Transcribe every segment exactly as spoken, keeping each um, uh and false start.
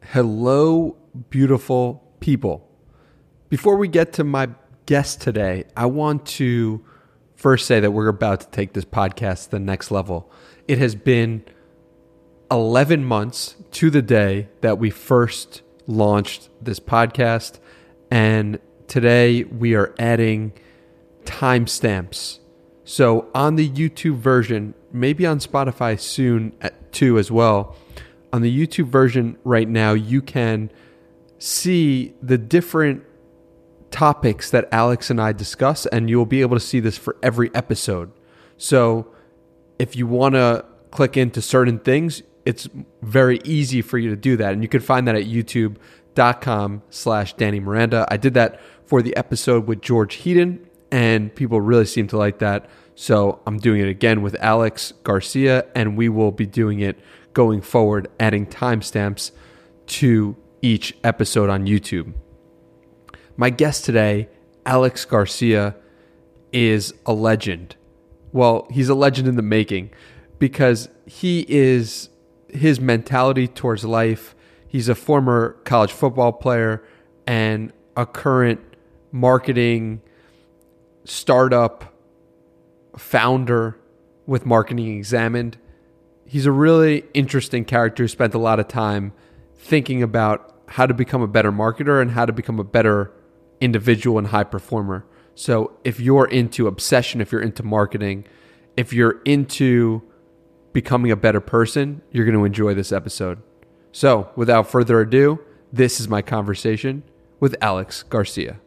Hello, beautiful people. Before we get to my guest today, I want to first say that we're about to take this podcast to the next level. It has been eleven months to the day that we first launched this podcast, and today we are adding timestamps. So on the YouTube version, maybe on Spotify soon too as well, on the YouTube version right now, you can see the different topics that Alex and I discuss, and you'll be able to see this for every episode. So if you want to click into certain things, it's very easy for you to do that. And you can find that at youtube.com slash Danny Miranda. I did that for the episode with George Heaton, and people really seem to like that. So I'm doing it again with Alex Garcia, and we will be doing it going forward, adding timestamps to each episode on YouTube. My guest today, Alex Garcia, is a legend. Well, he's a legend in the making because he is, his mentality towards life, he's a former college football player and a current marketing startup founder with Marketing Examined. He's a really interesting character who spent a lot of time thinking about how to become a better marketer and how to become a better individual and high performer. So if you're into obsession, if you're into marketing, if you're into becoming a better person, you're going to enjoy this episode. So without further ado, this is my conversation with Alex Garcia.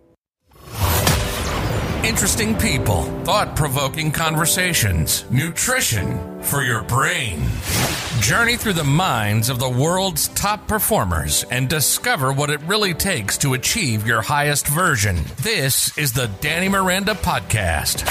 Interesting people, thought-provoking conversations, nutrition for your brain. Journey through the minds of the world's top performers and discover what it really takes to achieve your highest version. This is the Danny Miranda Podcast.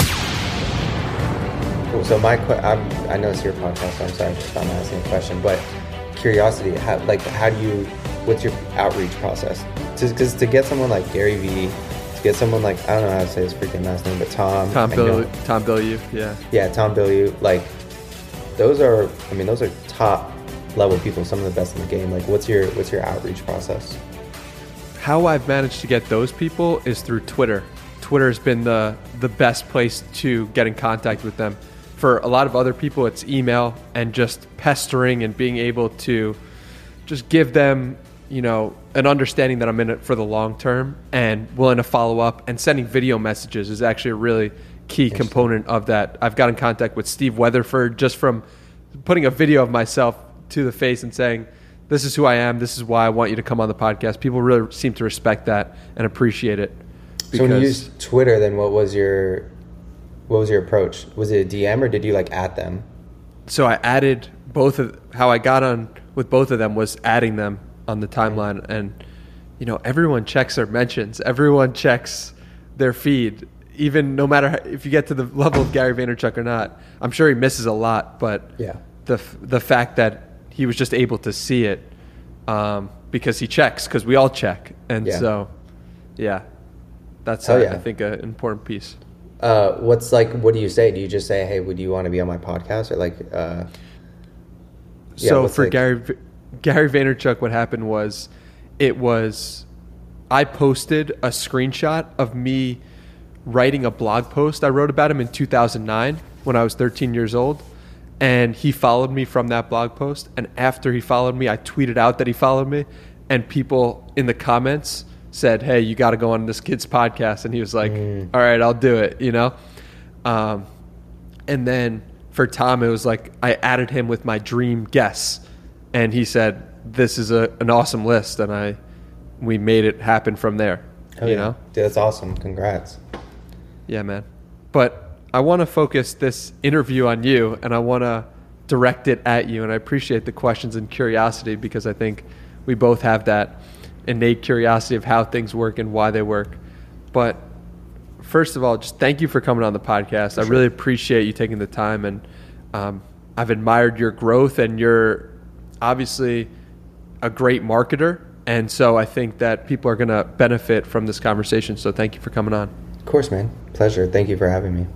Cool. So my, I'm, I know it's your podcast, so I'm sorry if I'm asking a question, but curiosity, how, like, how do you, what's your outreach process? Because to get someone like Gary Vee, get someone like, I don't know how to say his freaking last name, but Tom. Tom Bilyeu, Tom Bilyeu, yeah. Yeah, Tom Bilyeu. Like, those are, I mean, those are top level people, some of the best in the game. Like, what's your what's your outreach process? How I've managed to get those people is through Twitter. Twitter has been the, the best place to get in contact with them. For a lot of other people, it's email and just pestering and being able to just give them, you know, an understanding that I'm in it for the long term and willing to follow up, and sending video messages is actually a really key component of that. I've got in contact with Steve Weatherford just from putting a video of myself to the face and saying, this is who I am, this is why I want you to come on the podcast. People really seem to respect that and appreciate it. So when you used Twitter, then what was your what was your approach? Was it a D M or did you like add them? So I added both of, how I got on with both of them was adding them on the timeline, and you know, everyone checks their mentions, everyone checks their feed, even no matter how, if you get to the level of Gary Vaynerchuk or not. I'm sure he misses a lot, but yeah, the the fact that he was just able to see it um, because he checks, because we all check, and yeah. so yeah, that's uh, yeah. I think an important piece. Uh, what's like? What do you say? Do you just say, "Hey, would you want to be on my podcast?" Or like, uh, yeah, so for like, Gary. Gary Vaynerchuk, what happened was, it was, I posted a screenshot of me writing a blog post. I wrote about him in two thousand nine when I was thirteen years old, and he followed me from that blog post. And after he followed me, I tweeted out that he followed me, and people in the comments said, hey, you got to go on this kid's podcast. And he was like, mm. all right, I'll do it, you know? Um, and then for Tom, it was like, I added him with my dream guests. And he said, this is a, an awesome list. And I, we made it happen from there. Oh, you yeah. know? Dude, that's awesome. Congrats. Yeah, man. But I want to focus this interview on you, and I want to direct it at you. And I appreciate the questions and curiosity, because I think we both have that innate curiosity of how things work and why they work. But first of all, just thank you for coming on the podcast. Sure. I really appreciate you taking the time, and um, I've admired your growth, and you're obviously a great marketer. And so I think that people are going to benefit from this conversation. So thank you for coming on. Of course, man. Pleasure. Thank you for having me.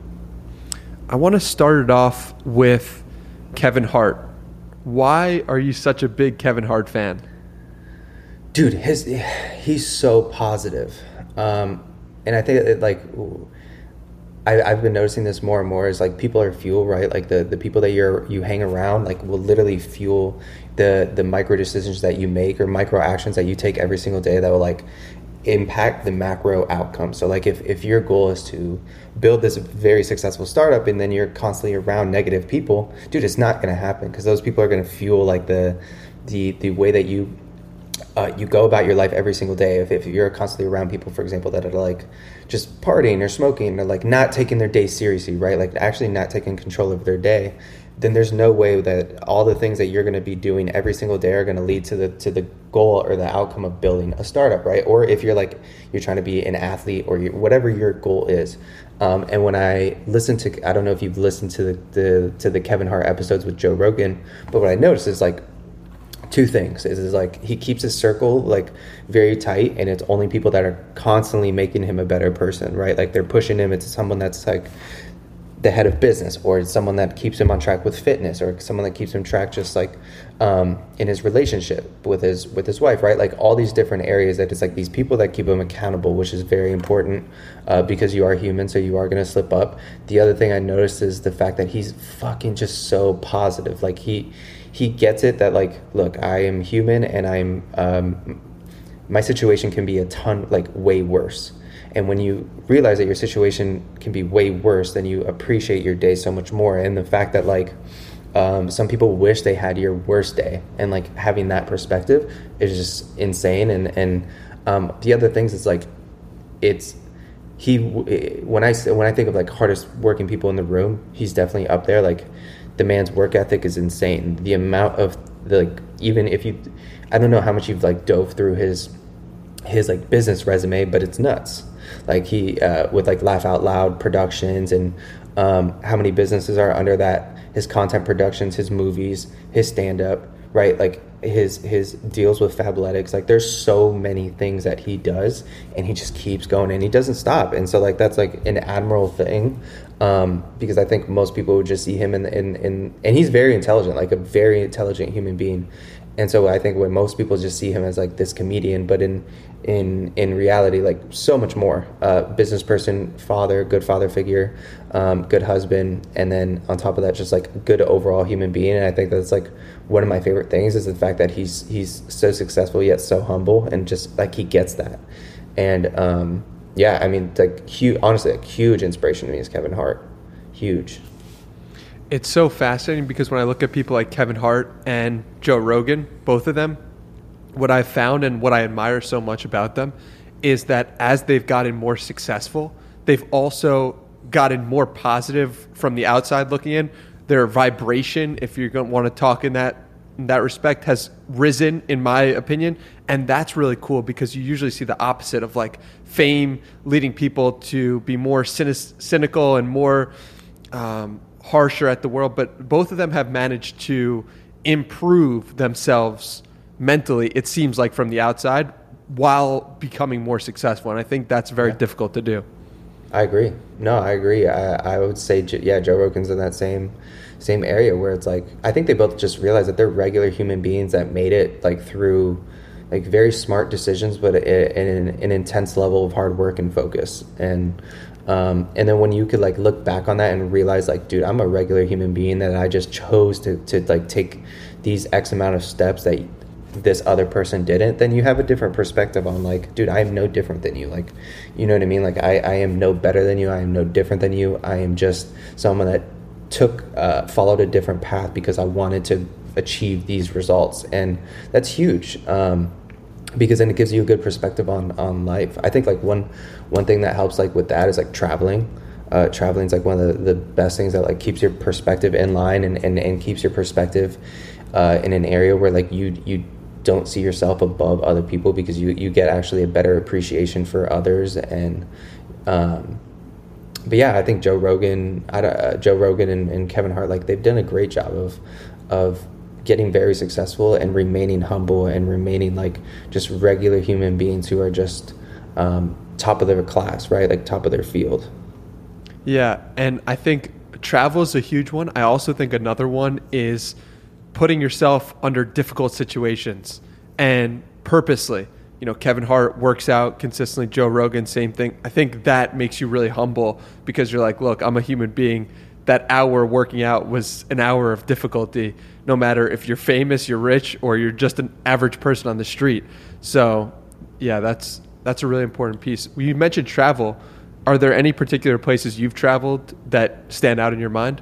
I want to start it off with Kevin Hart. Why are you such a big Kevin Hart fan? dude, his he's so positive, um, and I think it, like I, I've been noticing this more and more is like people are fuel, right? Like the, the people that you're you hang around like will literally fuel the the micro decisions that you make or micro actions that you take every single day that will like impact the macro outcome. So like if, if your goal is to build this very successful startup and then you're constantly around negative people, dude, it's not going to happen because those people are going to fuel like the the the way that you uh, you go about your life every single day. If, if you're constantly around people, for example, that are like just partying or smoking or like not taking their day seriously, right? Like actually not taking control of their day, then there's no way that all the things that you're going to be doing every single day are going to lead to the to the goal or the outcome of building a startup, right? Or if you're like you're trying to be an athlete or you, whatever your goal is. Um, and when I listen to, I don't know if you've listened to the, the to the Kevin Hart episodes with Joe Rogan, but what I noticed is like two things. Is, is like he keeps his circle like very tight, and it's only people that are constantly making him a better person, right? Like they're pushing him into someone that's like the head of business, or it's someone that keeps him on track with fitness, or someone that keeps him track just like um, in his relationship with his with his wife, right? Like all these different areas that it's like these people that keep him accountable, which is very important uh, because you are human, so you are going to slip up. The other thing I noticed is the fact that he's fucking just so positive. Like he he gets it that like, look, I am human and I'm um, my situation can be a ton like way worse. And when you realize that your situation can be way worse, then you appreciate your day so much more. And the fact that like um, some people wish they had your worst day, and like having that perspective is just insane. And and um, the other things is like it's he when I when I think of like hardest working people in the room, he's definitely up there. Like the man's work ethic is insane. The amount of the, like even if you, I don't know how much you've like dove through his his like business resume, but it's nuts. Like he uh, with like Laugh Out Loud Productions and um, how many businesses are under that, his content productions, his movies, his stand-up, right? Like his his deals with Fabletics. Like there's so many things that he does, and he just keeps going and he doesn't stop. And so like that's like an admirable thing, um, because I think most people would just see him in, in in and he's very intelligent, like a very intelligent human being. And so I think when most people just see him as like this comedian, but in in in reality, like so much more. Uh, business person, father, good father figure, um, good husband, and then on top of that, just like a good overall human being. And I think that's like one of my favorite things is the fact that he's he's so successful yet so humble, and just like he gets that. And um, yeah, I mean, like huge, honestly, like huge inspiration to me is Kevin Hart, huge. It's so fascinating because when I look at people like Kevin Hart and Joe Rogan, both of them, what I've found and what I admire so much about them is that as they've gotten more successful, they've also gotten more positive from the outside looking in. Their vibration, if you're going to want to talk in that in that respect, has risen, in my opinion. And that's really cool because you usually see the opposite of like fame leading people to be more cynic- cynical and more um, harsher at the world. But both of them have managed to improve themselves mentally, it seems like from the outside, while becoming more successful. And I think that's very yeah. difficult to do. I agree. No, I agree. I, I would say, yeah, Joe Rogan's in that same same area where it's like, I think they both just realized that they're regular human beings that made it like through like very smart decisions, but in an, an intense level of hard work and focus. And um, and then when you could like look back on that and realize like, dude, I'm a regular human being that I just chose to to like take these X amount of steps that this other person didn't, then you have a different perspective on like, dude, I am no different than you. Like, you know what I mean? Like I, I am no better than you. I am no different than you. I am just someone that took, uh, followed a different path because I wanted to achieve these results. And that's huge. Um, because then it gives you a good perspective on, on life. I think like one, one thing that helps like with that is like traveling. Uh, traveling is like one of the, the best things that like keeps your perspective in line and, and, and keeps your perspective uh, in an area where like you, you, don't see yourself above other people because you, you get actually a better appreciation for others. And um, but yeah, I think Joe Rogan, I, uh, Joe Rogan and, and Kevin Hart, like they've done a great job of of getting very successful and remaining humble and remaining like just regular human beings who are just um, top of their class, right? Like top of their field. Yeah, and I think travel is a huge one. I also think another one is putting yourself under difficult situations. and purposely. You know, Kevin Hart works out consistently, Joe Rogan, same thing. I think that makes you really humble because you're like, look, I'm a human being. That hour working out was an hour of difficulty, no matter if you're famous, you're rich, or you're just an average person on the street. So, yeah, that's that's a really important piece. You mentioned travel. Are there any particular places you've traveled that stand out in your mind?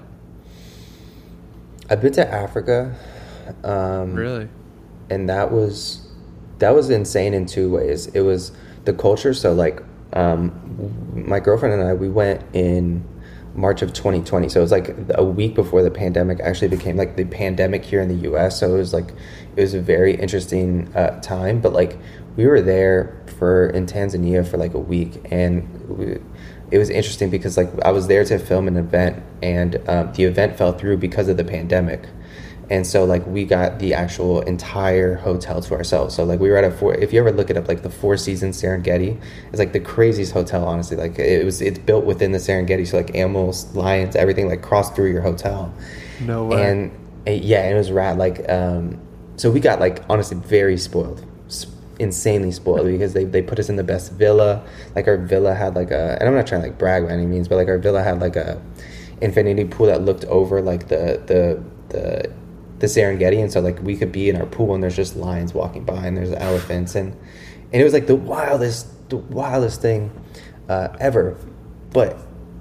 I've been to Africa. Um, really? And that was... That was insane in two ways. It was the culture. So like um, my girlfriend and I, we went in March of twenty twenty. So it was like a week before the pandemic actually became like the pandemic here in the U S. So it was like, it was a very interesting uh, time. But like we were there for in Tanzania for like a week. And we, it was interesting because like I was there to film an event and um, the event fell through because of the pandemic. And so like we got the actual entire hotel to ourselves. So like we were at a four, if you ever look it up, like the Four Seasons Serengeti, it's like the craziest hotel, honestly. Like it was, it's built within the Serengeti. So like animals, lions, everything like crossed through your hotel. No way. And uh, yeah, and it was rad. Like, um, so we got like honestly very spoiled, insanely spoiled because they, they put us in the best villa. Like our villa had like a, and I'm not trying to like brag by any means, but like our villa had like a infinity pool that looked over like the, the, the, the Serengeti, and so like we could be in our pool and there's just lions walking by and there's elephants and and it was like the wildest the wildest thing uh, ever. But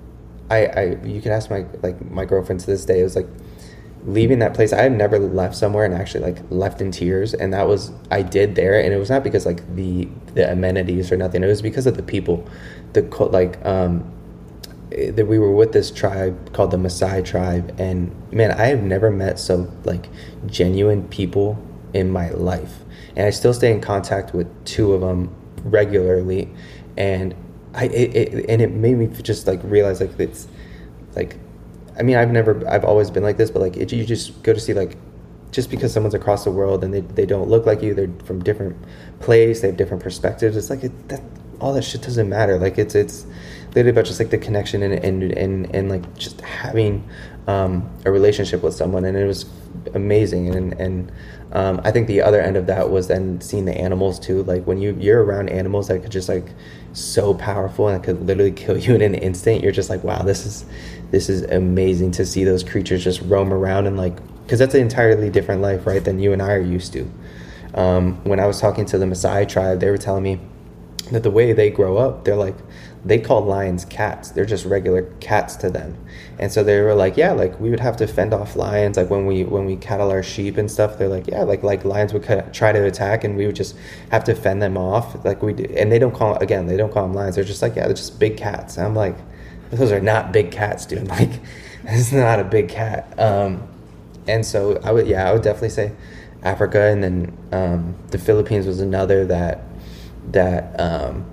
I I you can ask my like my girlfriend to this day, it was like leaving that place. I had never left somewhere and actually like left in tears, and that was I did there, and it was not because like the the amenities or nothing. It was because of the people, the like um that we were with this tribe called the Maasai tribe, and man, I have never met so like genuine people in my life, and I still stay in contact with two of them regularly, and I it, it and it made me just like realize like it's like I mean I've never I've always been like this, but like it, you just go to see like just because someone's across the world and they, they don't look like you, they're from different place, they have different perspectives, it's like it, that all that shit doesn't matter. Like it's it's literally about just like the connection and and and, and like just having um, a relationship with someone, and it was amazing. And and um, I think the other end of that was then seeing the animals too. Like when you you're around animals that could just like so powerful and that could literally kill you in an instant, you're just like, wow, this is this is amazing to see those creatures just roam around and like, because that's an entirely different life, right, than you and I are used to. Um, when I was talking to the Maasai tribe, they were telling me that the way they grow up, they're like, they call lions cats. They're just regular cats to them. And so they were like, yeah, like we would have to fend off lions. Like when we when we cattle our sheep and stuff, they're like, yeah, like like lions would try to attack and we would just have to fend them off. Like we do. And they don't call, again, they don't call them lions. They're just like, yeah, they're just big cats. And I'm like, those are not big cats, dude. Like, this is not a big cat. Um, and so I would, yeah, I would definitely say Africa. And then um, the Philippines was another that, that, um,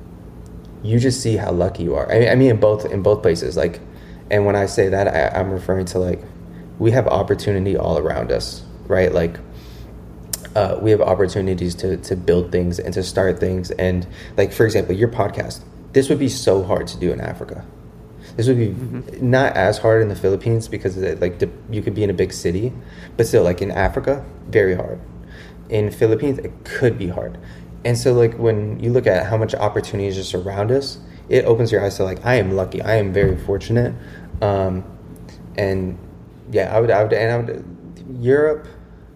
you just see how lucky you are. I mean, I mean in both in both places. Like, and when I say that, I, I'm referring to like we have opportunity all around us, right? Like, uh, we have opportunities to to build things and to start things. And like, for example, your podcast. This would be so hard to do in Africa. This would be mm-hmm. not as hard in the Philippines because it, like the, you could be in a big city, but still, like in Africa, very hard. In Philippines, it could be hard. And so like when you look at how much opportunity is just around us, it opens your eyes to like, I am lucky. I am very fortunate. Um, and yeah, I would, I would, and I would, Europe,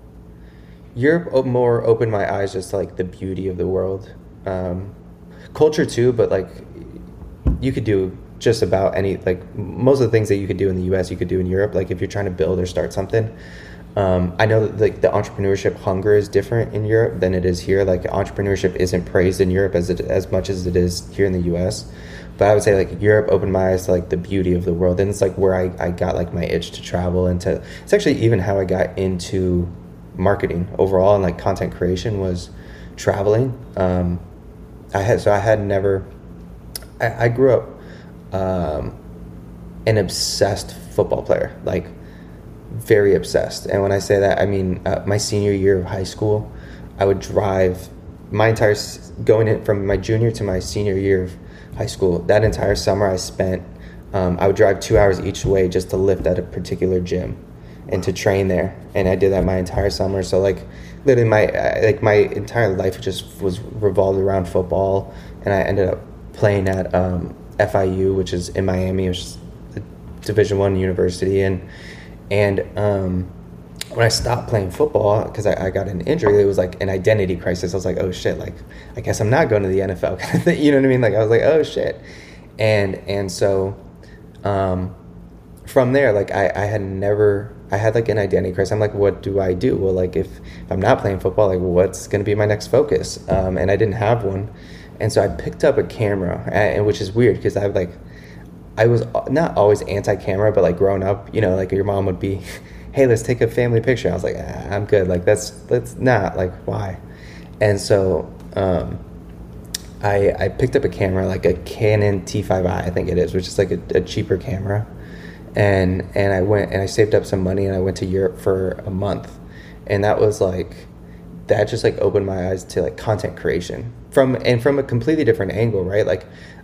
Europe more opened my eyes just to like the beauty of the world. Um, culture too, but like you could do just about any, like most of the things that you could do in the U S, you could do in Europe. Like if you're trying to build or start something. Um, I know that like the entrepreneurship hunger is different in Europe than it is here. Like entrepreneurship isn't praised in Europe as it, as much as it is here in the U S. But I would say like Europe opened my eyes to like the beauty of the world, and it's like where I, I got like my itch to travel and to. It's actually even how I got into marketing overall and like content creation was traveling. Um, I had so I had never. I, I grew up um, an obsessed football player, like. Very obsessed. And when I say that, I mean uh, my senior year of high school, I would drive my entire going in from my junior to my senior year of high school. That entire summer I spent um, I would drive two hours each way just to lift at a particular gym. and to train there. And I did that my entire summer. So like literally my like my entire life just was revolved around football. And I ended up playing at um, F I U, which is in Miami, which is a Division One university. And and um, when I stopped playing football because I, I got an injury, it was like an identity crisis. I was like, oh shit, like I guess I'm not going to the N F L. You know what I mean? Like I was like, oh shit. And and so um, from there, like I, I had never, I had like an identity crisis. I'm like, what do I do? Well, like if, if I'm not playing football, like what's going to be my next focus? Um, and I didn't have one. And so I picked up a camera, and which is weird because I've like, I was not always anti-camera, but like growing up, you know, like your mom would be, hey, let's take a family picture. I was like, ah, I'm good. Like that's, that's not like why. And so, um, I, I picked up a camera, like a Canon T five i, I think it is, which is like a, a cheaper camera. And and I went and I saved up some money and I went to Europe for a month. And that was like, that just like opened my eyes to like content creation from, and from a completely different angle, right? Like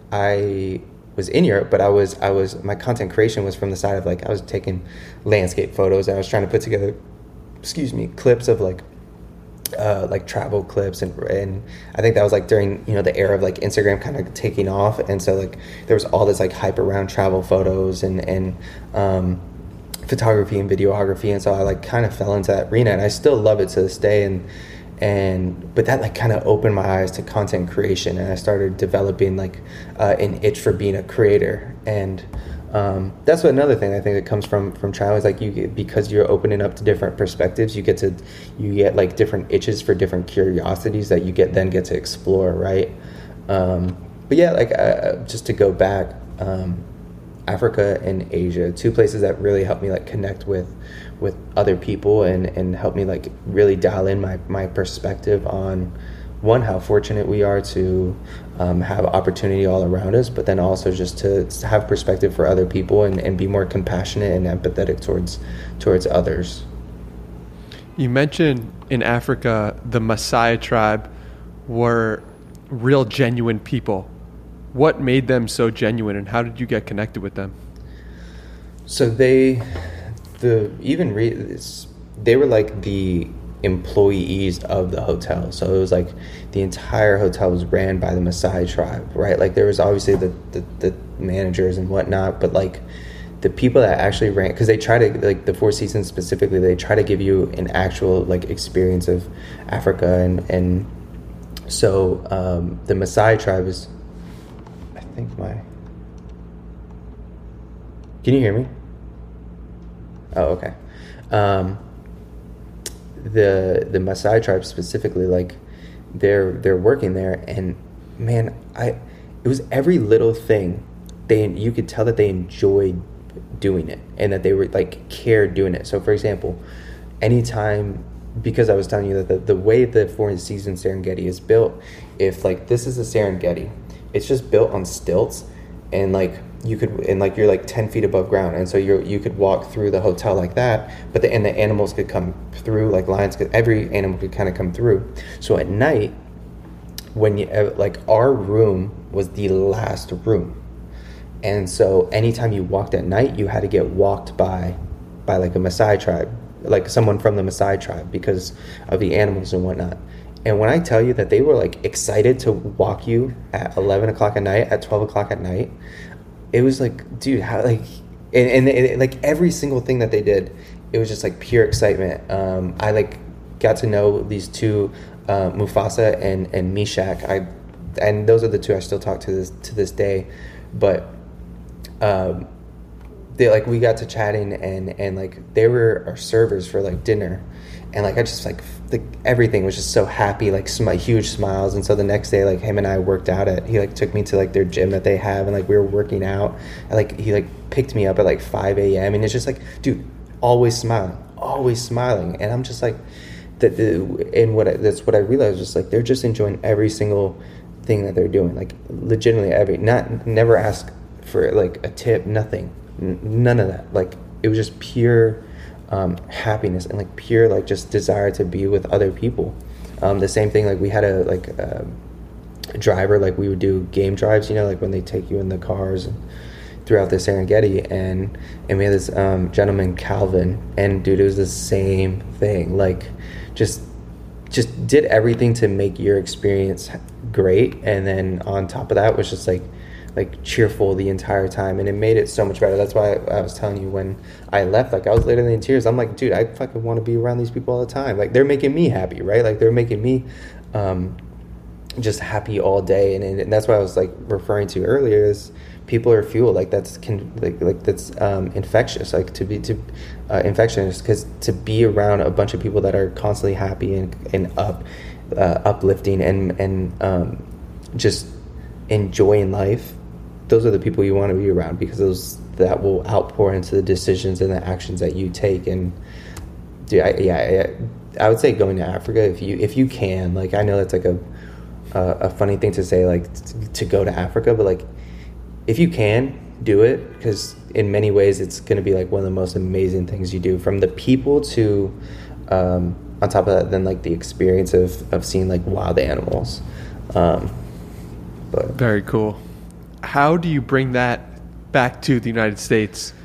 I was in Europe, but I was, I was, my content creation was from the side of like, I was taking landscape photos. I was trying to put together, excuse me, clips of like, Uh, like travel clips, and and I think that was like during, you know, the era of like Instagram kind of taking off, and so like there was all this like hype around travel photos and and um, photography and videography, and so I like kind of fell into that arena, and I still love it to this day, and and but that like kind of opened my eyes to content creation, and I started developing like uh, an itch for being a creator. And Um, that's what another thing I think that comes from from travel is like you get, because you're opening up to different perspectives, you get to you get like different itches for different curiosities that you get then get to explore, right? Um, but yeah, like uh, just to go back, um, Africa and Asia, two places that really helped me like connect with with other people and and help me like really dial in my my perspective on, one, how fortunate we are to um, have opportunity all around us, but then also just to have perspective for other people and, and be more compassionate and empathetic towards towards others. You mentioned in Africa, the Maasai tribe were real genuine people. What made them so genuine, and how did you get connected with them? So they, the even re, they were like the employees of the hotel. So it was like the entire hotel was ran by the Maasai tribe, right? Like there was obviously the, the, the managers and whatnot, but like the people that actually ran, because they try to, like the Four Seasons specifically, they try to give you an actual like experience of Africa. And, and so um, the Maasai tribe is, I think my, can you hear me? Oh, okay. Um, the the Maasai tribe specifically, like they're they're working there, and man, I it was every little thing they you could tell that they enjoyed doing it and that they were like cared doing it. So for example, anytime, because I was telling you that the, the way the Four Seasons Serengeti is built, if like this is a Serengeti, it's just built on stilts, and like you could, and like you're like ten feet above ground, and so you you could walk through the hotel like that, but the and the animals could come through, like lions could, every animal could kind of come through. So at night, when you like our room was the last room, and so anytime you walked at night, you had to get walked by by like a Maasai tribe, like someone from the Maasai tribe, because of the animals and whatnot. And when I tell you that they were like excited to walk you at eleven o'clock at night, at twelve o'clock at night, it was like, dude, how like, and, and it, like every single thing that they did, it was just like pure excitement. Um, I like got to know these two, uh, Mufasa and and Meshach. I, and those are the two I still talk to this to this day. But um, they like we got to chatting, and and like they were our servers for like dinner, and like I just like like everything was just so happy, like some like, huge smiles. And so the next day, like him and I worked out at, he like took me to like their gym that they have, and like we were working out, and like he like picked me up at like five a.m. and it's just like, dude, always smiling, always smiling. And I'm just like, that the and what I, that's what I realized was like they're just enjoying every single thing that they're doing, like legitimately every, not never ask for like a tip, nothing, N- none of that. Like it was just pure Um, happiness and like pure like just desire to be with other people. Um, the same thing, like we had a like uh, a driver, like we would do game drives, you know, like when they take you in the cars and throughout the Serengeti, and and we had this um, gentleman Calvin, and dude, it was the same thing. Like, just just did everything to make your experience great, and then on top of that was just like like cheerful the entire time, and it made it so much better. That's why I, I was telling you when I left, like I was literally in tears. I'm like, dude, I fucking want to be around these people all the time. Like, they're making me happy, right? Like, they're making me um, just happy all day, and, and that's what I was like referring to earlier is people are fuel. Like, that's can like like that's um, infectious. Like, to be to uh, infectious, because to be around a bunch of people that are constantly happy and and up uh, uplifting and and um, just enjoying life. Those are the people you want to be around, because those that will outpour into the decisions and the actions that you take. And dude, I, yeah, I, I would say going to Africa if you if you can. Like, I know that's like a a, a funny thing to say, like to, to go to Africa, but like if you can, do it, because in many ways it's going to be like one of the most amazing things you do. From the people to um, on top of that, then like the experience of of seeing like wild animals. Um, but very cool. How do you bring that back to the United States?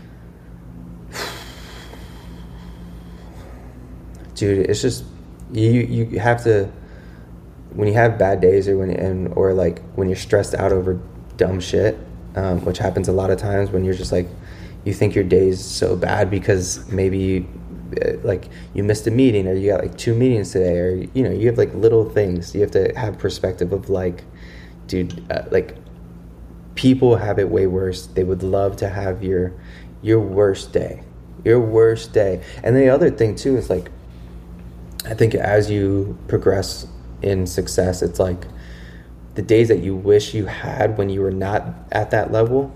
Dude, it's just you you have to, when you have bad days, or when and or like when you're stressed out over dumb shit, um, which happens a lot of times when you're just like, you think your day's so bad because maybe you, like you missed a meeting, or you got like two meetings today, or you know, you have like little things. You have to have perspective of like, dude, uh, like people have it way worse. They would love to have your your worst day, your worst day. And the other thing too is like, I think as you progress in success, it's like the days that you wish you had when you were not at that level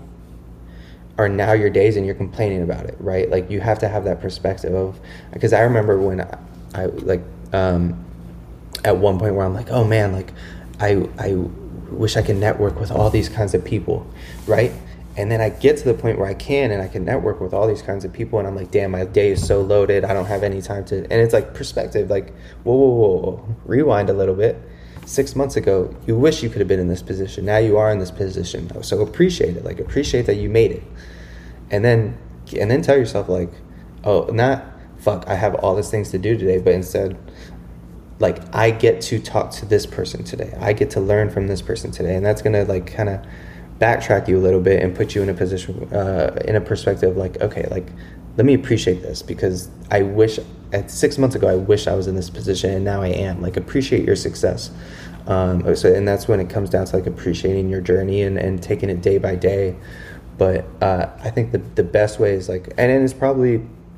are now your days, and you're complaining about it, right? Like, you have to have that perspective of, because I remember when I, I like um, at one point where I'm like, oh man, like I I wish I could network with all these kinds of people, right? And then I get to the point where I can, and I can network with all these kinds of people, and I'm like, damn, my day is so loaded, I don't have any time to, and it's like perspective, like, whoa, whoa, whoa, whoa, rewind a little bit. Six months ago, you wish you could have been in this position. Now you are in this position. So appreciate it, like appreciate that you made it. And then, and then tell yourself like, oh, not, fuck, I have all these things to do today, but instead, like, I get to talk to this person today. I get to learn from this person today. And that's going to like kind of backtrack you a little bit and put you in a position, uh, in a perspective like, okay, like, let me appreciate this, because I wish at six months ago, I wish I was in this position, and now I am. Like, appreciate your success. Um, so, and that's when it comes down to like appreciating your journey and, and taking it day by day. But uh, I think the the best way is like, and it's probably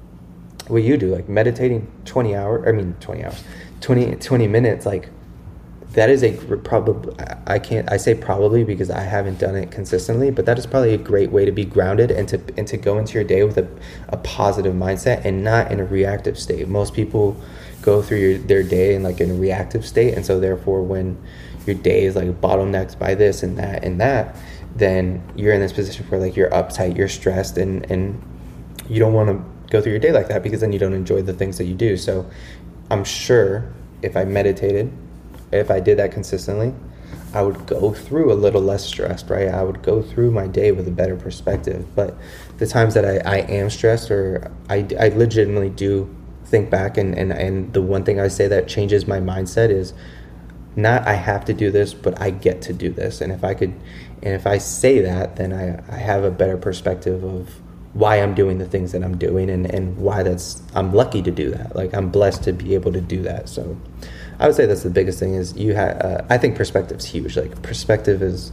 what you do, like meditating twenty hours, I mean, twenty hours, twenty, twenty minutes, like that is a probably, I can't, I say probably because I haven't done it consistently, but that is probably a great way to be grounded and to, and to go into your day with a, a positive mindset and not in a reactive state. Most people go through your, their day in like in a reactive state. And so therefore when your day is like bottlenecked by this and that and that, then you're in this position where like you're uptight, you're stressed, and, and you don't want to go through your day like that, because then you don't enjoy the things that you do. So I'm sure if I meditated, if I did that consistently, I would go through a little less stressed, right? I would go through my day with a better perspective. But the times that I, I am stressed, or I, I legitimately do think back, and, and, and the one thing I say that changes my mindset is not I have to do this, but I get to do this. And if I could, and if I say that, then I, I have a better perspective of why I'm doing the things that I'm doing, and, and why that's, I'm lucky to do that. Like, I'm blessed to be able to do that. So I would say that's the biggest thing is you have, uh, I think perspective's huge. Like, perspective is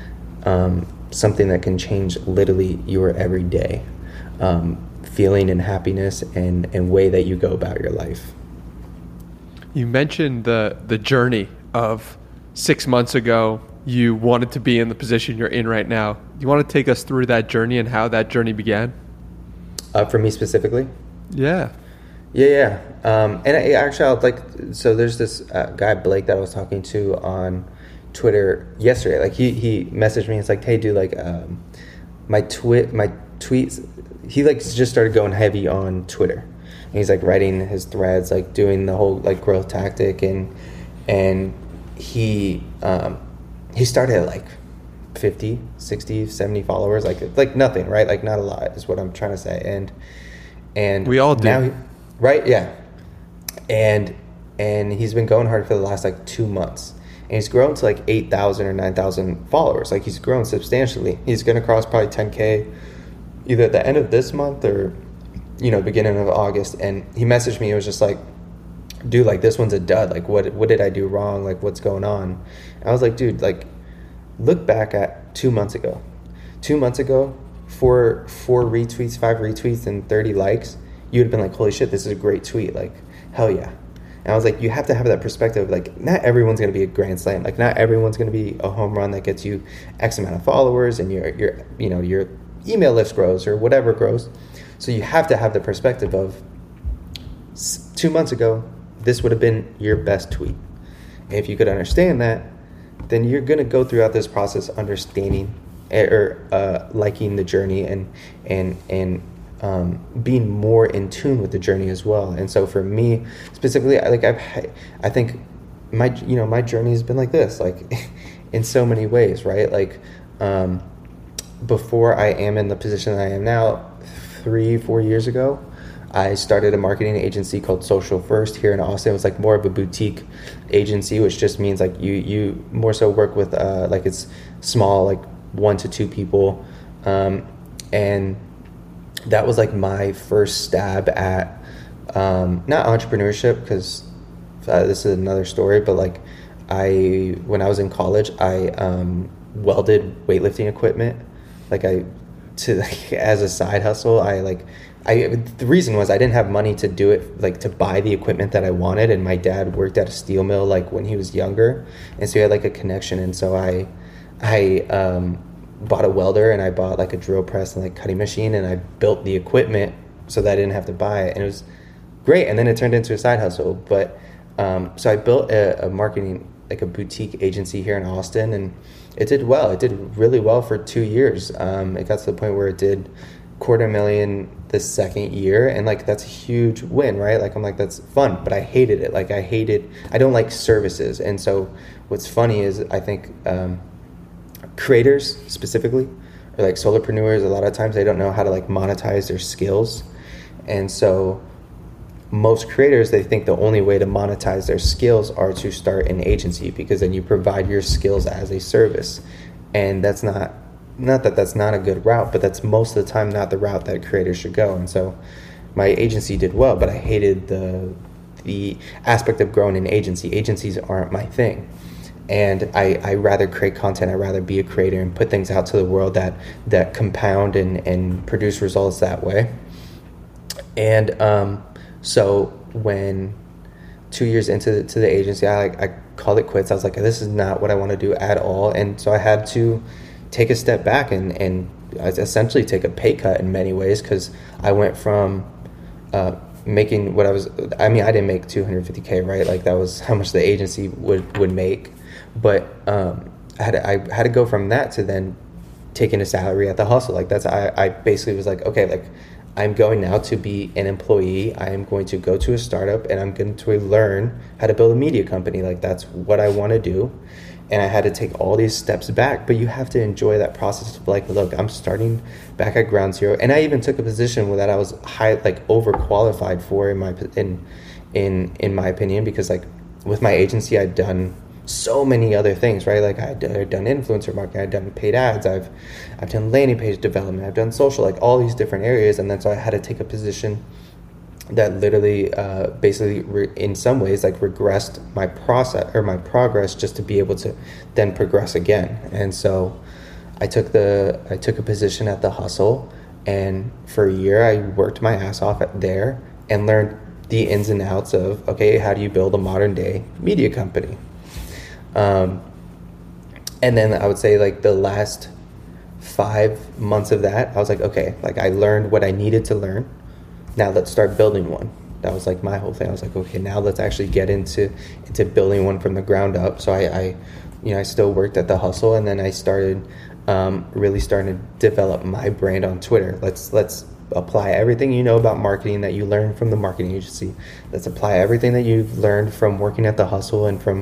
um, something that can change literally your everyday um, feeling and happiness and, and way that you go about your life. You mentioned the, the journey of six months ago, you wanted to be in the position you're in right now. You want to take us through that journey and how that journey began? Uh, for me specifically? Yeah. Yeah, yeah. Um, and I, actually, I'll like, so there's this uh, guy, Blake, that I was talking to on Twitter yesterday. Like, he, he messaged me. It's like, hey, dude, like, um, my twit, my tweets, he like just started going heavy on Twitter. And he's like writing his threads, like doing the whole like growth tactic. And, and he, um, he started at like fifty, sixty, seventy followers, like like nothing, right? Like not a lot is what I'm trying to say. And and we all do. Now he, right? Yeah. And and he's been going hard for the last like two months. And he's grown to like eight thousand or nine thousand followers. Like he's grown substantially. He's going to cross probably ten K either at the end of this month or, you know, beginning of August. And he messaged me. It was just like, dude, like this one's a dud. Like what what did I do wrong? Like what's going on? And I was like, dude, like look back at two months ago. Two months ago, four four retweets, five retweets, and thirty likes. You would have been like, holy shit, this is a great tweet. Like, hell yeah. And I was like, you have to have that perspective. Like, not everyone's going to be a grand slam. Like, not everyone's going to be a home run that gets you X amount of followers and your your you know your email list grows or whatever grows. So you have to have the perspective of two months ago, this would have been your best tweet. And if you could understand that, then you're going to go throughout this process understanding or uh, liking the journey and and and um, being more in tune with the journey as well. And so for me specifically, I, like I've, I think my you know my journey has been like this, like in so many ways, right? Like um, before I am in the position that I am now, three four years ago, I started a marketing agency called Social First here in Austin. It was like more of a boutique agency, which just means like you you more so work with uh, like it's small, like one to two people, um, and that was like my first stab at um, not entrepreneurship, because uh, this is another story, but like I when I was in college, I um, welded weightlifting equipment, like I to like, as a side hustle. I like. I, the reason was I didn't have money to do it, like to buy the equipment that I wanted, and my dad worked at a steel mill like when he was younger, and so he had like a connection, and so I, I um, bought a welder, and I bought like a drill press and like cutting machine, and I built the equipment so that I didn't have to buy it, and it was great. And then it turned into a side hustle, but um, so I built a, a marketing like a boutique agency here in Austin, and it did well. It did really well for two years. Um, it got to the point where it did quarter million the second year, and like that's a huge win, right? Like I'm like, that's fun, but I hated it. Like I hated I don't like services. And so what's funny is I think um creators specifically, or like solopreneurs, a lot of times they don't know how to like monetize their skills. And so most creators, they think the only way to monetize their skills are to start an agency, because then you provide your skills as a service. And that's not Not that that's not a good route, but that's most of the time not the route that creators should go. And so my agency did well, but I hated the the aspect of growing an agency. Agencies aren't my thing. And I, I rather create content. I rather be a creator and put things out to the world that, that compound and, and produce results that way. And um, so when two years into the, to the agency, I, I called it quits. I was like, this is not what I want to do at all. And so I had to take a step back and, and essentially take a pay cut in many ways, because I went from uh, making what I was, I mean, I didn't make two hundred fifty K, right? Like that was how much the agency would, would make. But um, I, had to, I had to go from that to then taking a salary at the hustle. Like that's, I, I basically was like, okay, like I'm going now to be an employee. I am going to go to a startup and I'm going to learn how to build a media company. Like that's what I want to do. And I had to take all these steps back, but you have to enjoy that process of like, look, I'm starting back at ground zero. And I even took a position where that I was high, like overqualified for in my, in, in, in my opinion, because like with my agency, I'd done so many other things, right? Like I'd done influencer marketing, I'd done paid ads, I've, I've done landing page development, I've done social, like all these different areas. And then so I had to take a position that literally uh, basically re- in some ways like regressed my process or my progress just to be able to then progress again. And so I took the I took a position at the hustle, and for a year I worked my ass off at there and learned the ins and outs of, okay, how do you build a modern day media company? Um, and then I would say like the last five months of that, I was like, okay, like I learned what I needed to learn. Now let's start building one. That was like my whole thing. I was like, okay, now let's actually get into into building one from the ground up. So I, I you know, I still worked at the hustle, and then I started um, really starting to develop my brand on Twitter. Let's let's apply everything you know about marketing that you learned from the marketing agency. Let's apply everything that you've learned from working at the hustle and from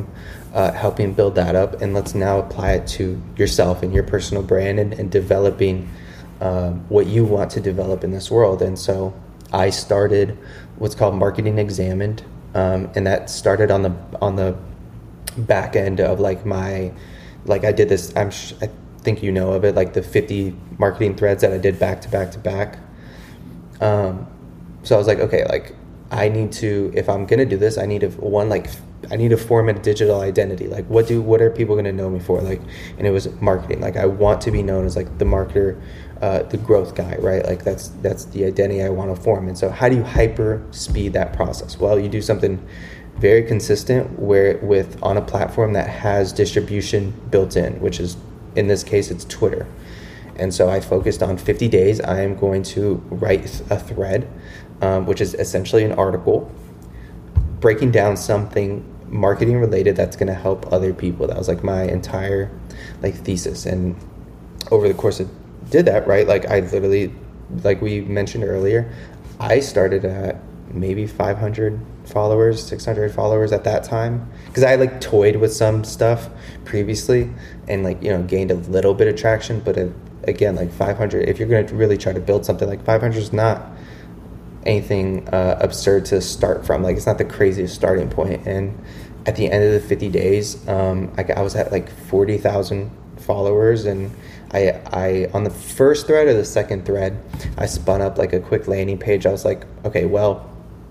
uh, helping build that up, and let's now apply it to yourself and your personal brand, and, and developing um, what you want to develop in this world. And so I started what's called Marketing Examined, um, and that started on the on the back end of like my, like I did this, I'm sh- I think you know of it, like the fifty marketing threads that I did back to back to back. Um, so I was like, okay, like I need to, if I'm going to do this, I need to, one, like I need to form a digital identity. Like what do, what are people going to know me for? Like, and it was marketing. Like I want to be known as like the marketer, uh, the growth guy, right? Like that's, that's the identity I want to form. And so how do you hyper speed that process? Well, you do something very consistent where with on a platform that has distribution built in, which is, in this case, it's Twitter. And so I focused on fifty days. I am going to write a thread, um, which is essentially an article breaking down something marketing related that's going to help other people. That was like my entire like thesis. And over the course of did that, right? Like I literally, like we mentioned earlier, I started at maybe five hundred followers, six hundred followers at that time, because I like toyed with some stuff previously and like, you know, gained a little bit of traction. But it, again, like five hundred, if you're going to really try to build something, like five hundred is not anything uh, absurd to start from. Like it's not the craziest starting point. And at the end of the fifty days, um, I, I was at like forty thousand followers. And I, I, on the first thread or the second thread, I spun up like a quick landing page. I was like, okay, well,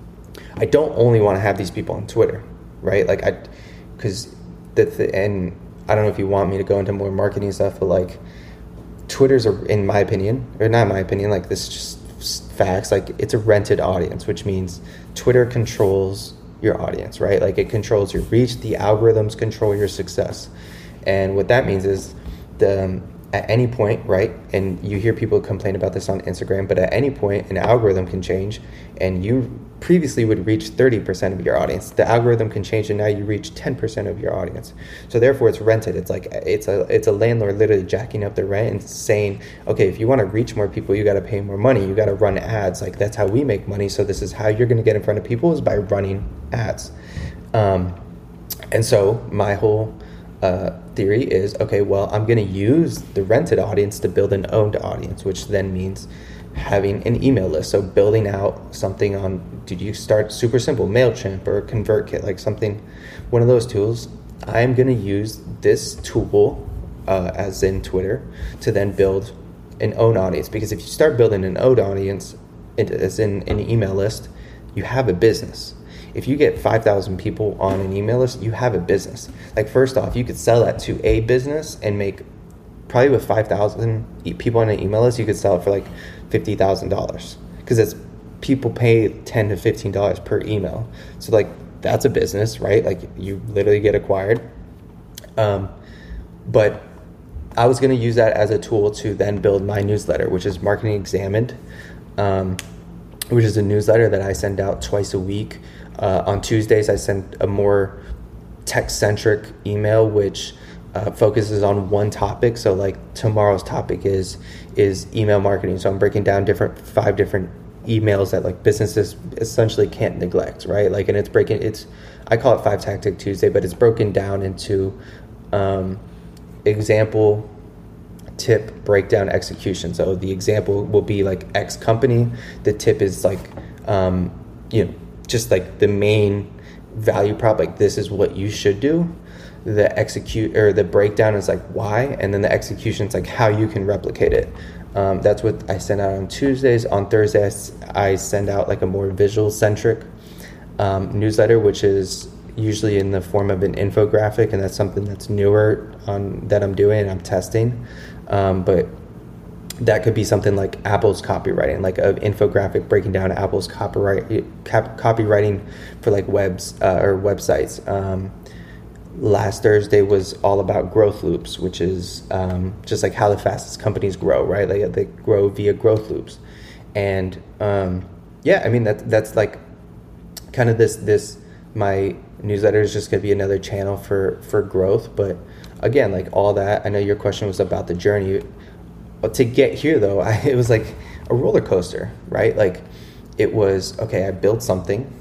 I don't only want to have these people on Twitter, right? Like I, because the, the and I don't know if you want me to go into more marketing stuff, but like Twitter's, a, in my opinion, or not my opinion, like this just facts, like it's a rented audience, which means Twitter controls your audience, right? Like it controls your reach. The algorithms control your success. And what that means is the, um, at any point, right, and you hear people complain about this on Instagram, but at any point an algorithm can change, and you previously would reach thirty percent of your audience. The algorithm can change and now you reach ten percent of your audience. So therefore it's rented. It's like it's a it's a landlord literally jacking up the rent and saying, okay, if you want to reach more people, you got to pay more money. You got to run ads. Like that's how we make money. So this is how you're going to get in front of people, is by running ads. Um, and so my whole uh, theory is, okay, well, I'm going to use the rented audience to build an owned audience, which then means having an email list. So building out something on, did you start super simple, MailChimp or ConvertKit, like something, one of those tools. I'm going to use this tool, uh, as in Twitter, to then build an own audience. Because if you start building an owned audience, as in an email list, you have a business. If you get five thousand people on an email list, you have a business. Like first off, you could sell that to a business and make, probably with five thousand people on an email list, you could sell it for like fifty thousand dollars, because it's people pay ten to fifteen dollars per email. So like that's a business, right? Like you literally get acquired. Um, but I was going to use that as a tool to then build my newsletter, which is Marketing Examined, um, which is a newsletter that I send out twice a week. Uh, on Tuesdays, I send a more tech-centric email, which uh, focuses on one topic. So like tomorrow's topic is is email marketing. So I'm breaking down different five different emails that like businesses essentially can't neglect, right? Like, and it's breaking, it's, I call it Five Tactic Tuesday, but it's broken down into um, example, tip, breakdown, execution. So the example will be like X company. The tip is like, um, you know, just like the main value prop, like this is what you should do. The execute or the breakdown is like why, and then the execution is like how you can replicate it. Um, that's what I send out on Tuesdays. On Thursdays, I send out like a more visual centric um, newsletter, which is usually in the form of an infographic, and that's something that's newer on that I'm doing and I'm testing. Um, but that could be something like Apple's copywriting, like an infographic breaking down Apple's copyright cap, copywriting for like webs uh, or websites. Um, last Thursday was all about growth loops, which is um, just like how the fastest companies grow, right? Like they grow via growth loops. And um, yeah, I mean, that that's like kind of this, this, my newsletter is just going to be another channel for, for growth. But again, like all that, I know your question was about the journey. But to get here, though, I, it was like a roller coaster, right? Like it was, okay, I built something,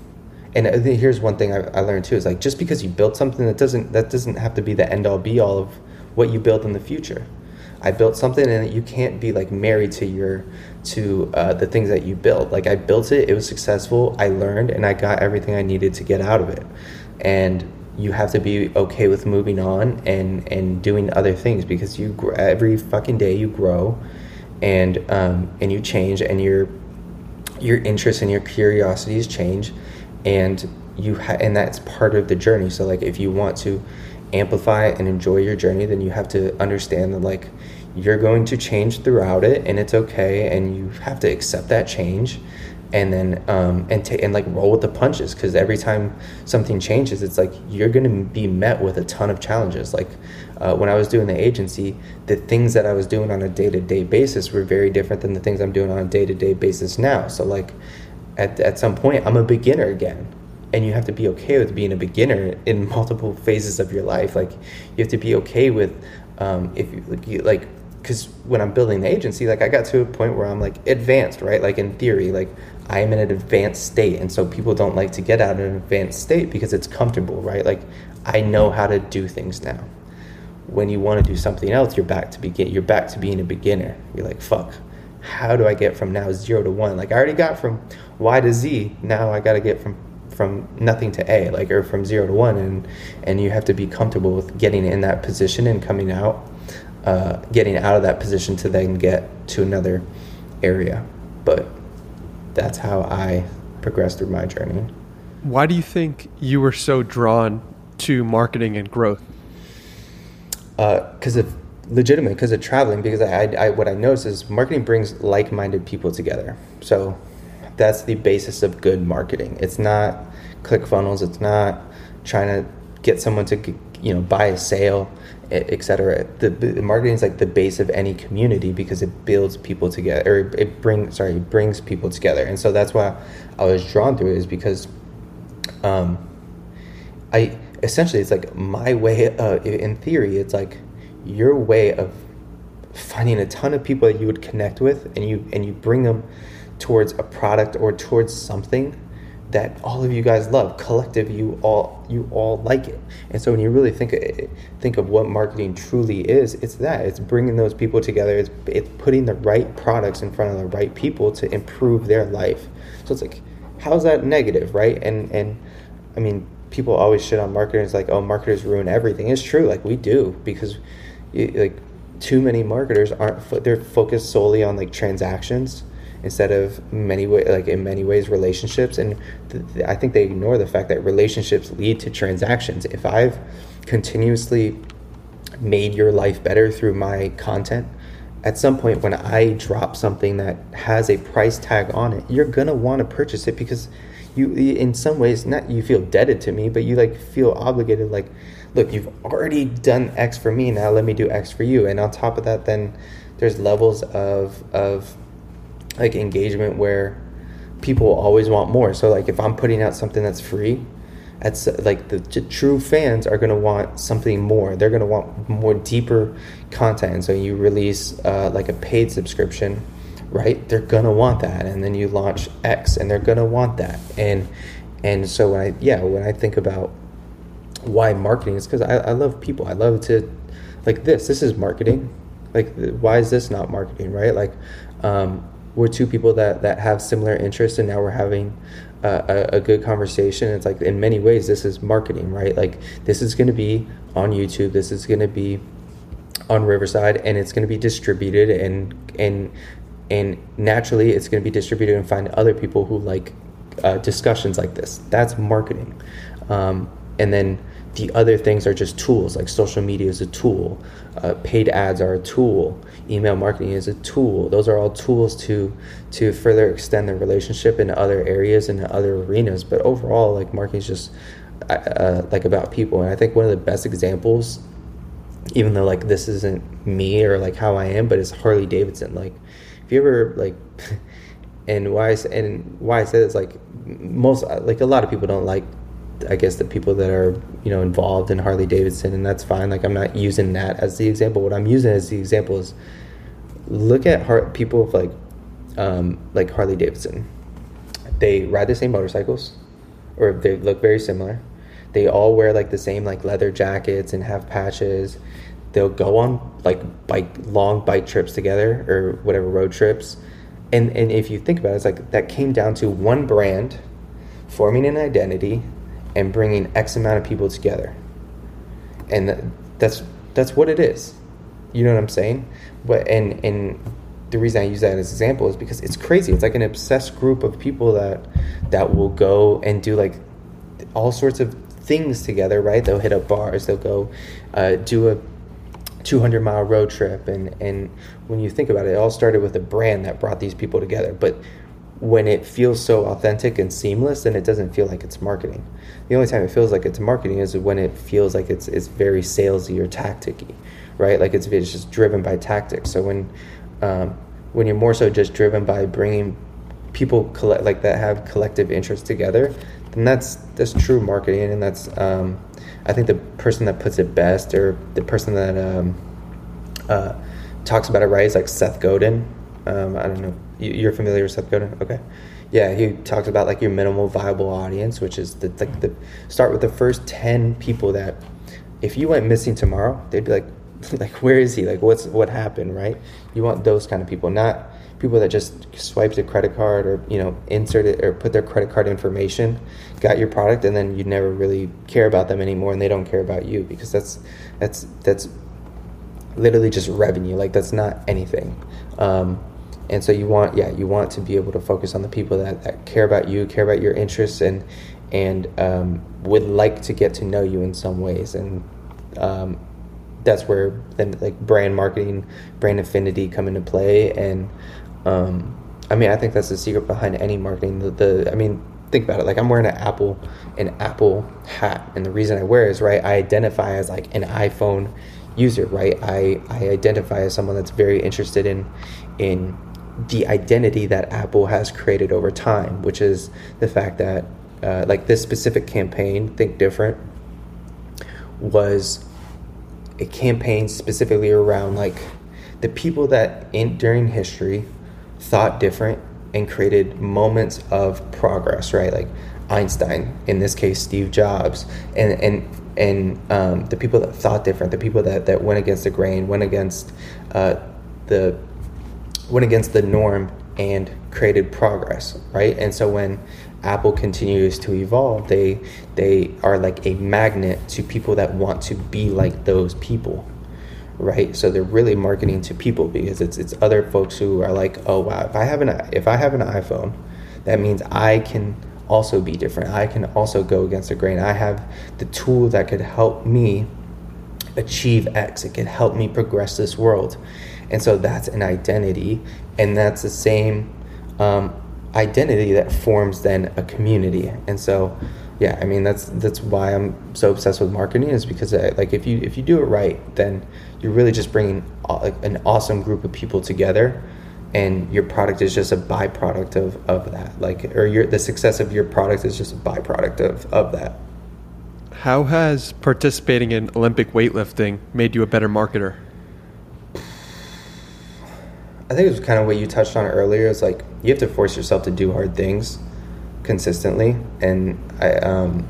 And I think here's one thing I, I learned too, is like, just because you built something, that doesn't that doesn't have to be the end all be all of what you build in the future. I built something, and you can't be like married to your to uh, the things that you built. Like, I built it, it was successful, I learned, and I got everything I needed to get out of it. And you have to be okay with moving on and and doing other things, because you every fucking day you grow, and um and you change, and your your interests and your curiosities change, and you ha- and that's part of the journey. So like, if you want to amplify and enjoy your journey, then you have to understand that like, you're going to change throughout it, and it's okay, and you have to accept that change, and then um and ta- and like roll with the punches, because every time something changes, it's like you're going to be met with a ton of challenges. Like uh, when I was doing the agency, the things that I was doing on a day-to-day basis were very different than the things I'm doing on a day-to-day basis now. So like, at at some point, I'm a beginner again, and you have to be okay with being a beginner in multiple phases of your life. Like, you have to be okay with um if you like, you, like because when I'm building the agency, like, I got to a point where I'm like advanced, right? Like, in theory, like, I am in an advanced state, and so people don't like to get out of an advanced state because it's comfortable, right? Like, I know how to do things now. When you want to do something else, you're back to begin. You're back to being a beginner. You're like, fuck, how do I get from now zero to one? Like, I already got from Y to Z. Now I got to get from from nothing to A, like, or from zero to one, and and you have to be comfortable with getting in that position and coming out. Uh, getting out of that position to then get to another area. But that's how I progressed through my journey. Why do you think you were so drawn to marketing and growth? Because uh, of legitimately, because of traveling. Because I, I, I, what I noticed is marketing brings like-minded people together. So that's the basis of good marketing. It's not ClickFunnels. It's not trying to get someone to, you know, buy a sale, et cetera. The, the marketing is like the base of any community, because it builds people together, or it brings, sorry, it brings people together. And so that's why I was drawn to it, is because um, I essentially, it's like my way, uh, in theory, it's like your way of finding a ton of people that you would connect with, and you and you bring them towards a product or towards something that all of you guys love. Collective, you all you all like it. And so when you really think think of what marketing truly is, it's that. It's bringing those people together. It's it's putting the right products in front of the right people to improve their life. So it's like, how's that negative, right? And and I mean, people always shit on marketers. It's like, oh, marketers ruin everything. It's true, like, we do, because like too many marketers aren't. They're focused solely on like transactions, instead of many way, like in many ways, relationships. And th- th- I think they ignore the fact that relationships lead to transactions. If I've continuously made your life better through my content, at some point when I drop something that has a price tag on it, you're gonna want to purchase it, because you, in some ways, not you feel indebted to me, but you like feel obligated. Like, look, you've already done X for me, now let me do X for you. And on top of that, then there's levels of of like engagement where people always want more. So like, if I'm putting out something that's free, that's like the, the true fans are going to want something more. They're going to want more deeper content. And so you release uh, like a paid subscription, right? They're going to want that. And then you launch X, and they're going to want that. And and so when I yeah when I think about why marketing, is because I, I love people. I love to, like, this this is marketing. Like, why is this not marketing, right? Like, um we're two people that, that have similar interests, and now we're having uh, a, a good conversation. It's like, in many ways, this is marketing, right? Like, this is going to be on YouTube. This is going to be on Riverside, and it's going to be distributed, and and and naturally, it's going to be distributed and find other people who like uh, discussions like this. That's marketing. Um, and then the other things are just tools. Like, social media is a tool. Uh, paid ads are a tool. Email marketing is a tool. Those are all tools to to further extend the relationship in other areas and other arenas. But overall, like, marketing is just uh, like about people. And I think one of the best examples, even though like this isn't me or like how I am, but it's Harley Davidson. Like, if you ever like, and why I, and why I say this, like, most, like, a lot of people don't like, I guess, the people that are, you know, involved in Harley Davidson, and that's fine. Like, I'm not using that as the example. What I'm using as the example is, look at har- people with like, um, like Harley Davidson. They ride the same motorcycles, or they look very similar. They all wear like the same like leather jackets and have patches. They'll go on like bike long bike trips together or whatever, road trips. And and if you think about it, it's like that came down to one brand forming an identity and bringing X amount of people together. And that, that's that's what it is. You know what I'm saying? But and and the reason I use that as an example is because it's crazy. It's like an obsessed group of people that that will go and do like all sorts of things together, right? They'll hit up bars, they'll go uh, do a two hundred mile road trip, and and when you think about it, it all started with a brand that brought these people together. But when it feels so authentic and seamless, then it doesn't feel like it's marketing. The only time it feels like it's marketing is when it feels like it's it's very salesy or tacticky, right? Like it's, it's just driven by tactics. So when um, when you're more so just driven by bringing people collect like that have collective interests together, then that's that's true marketing. And that's um, I think the person that puts it best, or the person that um, uh, talks about it right, is like Seth Godin. Um, I don't know. You're familiar with Seth Godin? Okay. Yeah, he talks about like your minimal viable audience, which is the, like the start with the first ten people that if you went missing tomorrow, they'd be like, like, where is he? Like, what's what happened, right? You want those kind of people, not people that just swiped a credit card or, you know, inserted or put their credit card information, got your product, and then you never really care about them anymore, and they don't care about you, because that's that's that's literally just revenue. Like, that's not anything. Um, and so you want, yeah, you want to be able to focus on the people that, that care about you, care about your interests, and and um, would like to get to know you in some ways. And um, that's where then like brand marketing, brand affinity come into play. And um, I mean, I think that's the secret behind any marketing. The, the I mean, think about it. Like, I'm wearing an Apple, an Apple hat, and the reason I wear it is, right, I identify as like an iPhone user, right? I, I identify as someone that's very interested in in the identity that Apple has created over time, which is the fact that uh, like this specific campaign, Think Different, was a campaign specifically around like the people that in during history thought different and created moments of progress, right? Like Einstein, in this case Steve Jobs, and and and um, the people that thought different, the people that, that went against the grain, went against uh, the went against the norm and created progress, right? And so when Apple continues to evolve, they they are like a magnet to people that want to be like those people, right? So they're really marketing to people, because it's it's other folks who are like, oh wow, if I have an if I have an iPhone, that means I can also be different. I can also go against the grain. I have the tool that could help me achieve X. It can help me progress this world. And so that's an identity, and that's the same um, identity that forms then a community. And so, yeah, I mean, that's that's why I'm so obsessed with marketing, is because I, like if you if you do it right, then you're really just bringing an awesome group of people together, and your product is just a byproduct of, of that. Like, or your the success of your product is just a byproduct of, of that. How has participating in Olympic weightlifting made you a better marketer? I think it's kind of what you touched on earlier. It's like you have to force yourself to do hard things consistently, and I um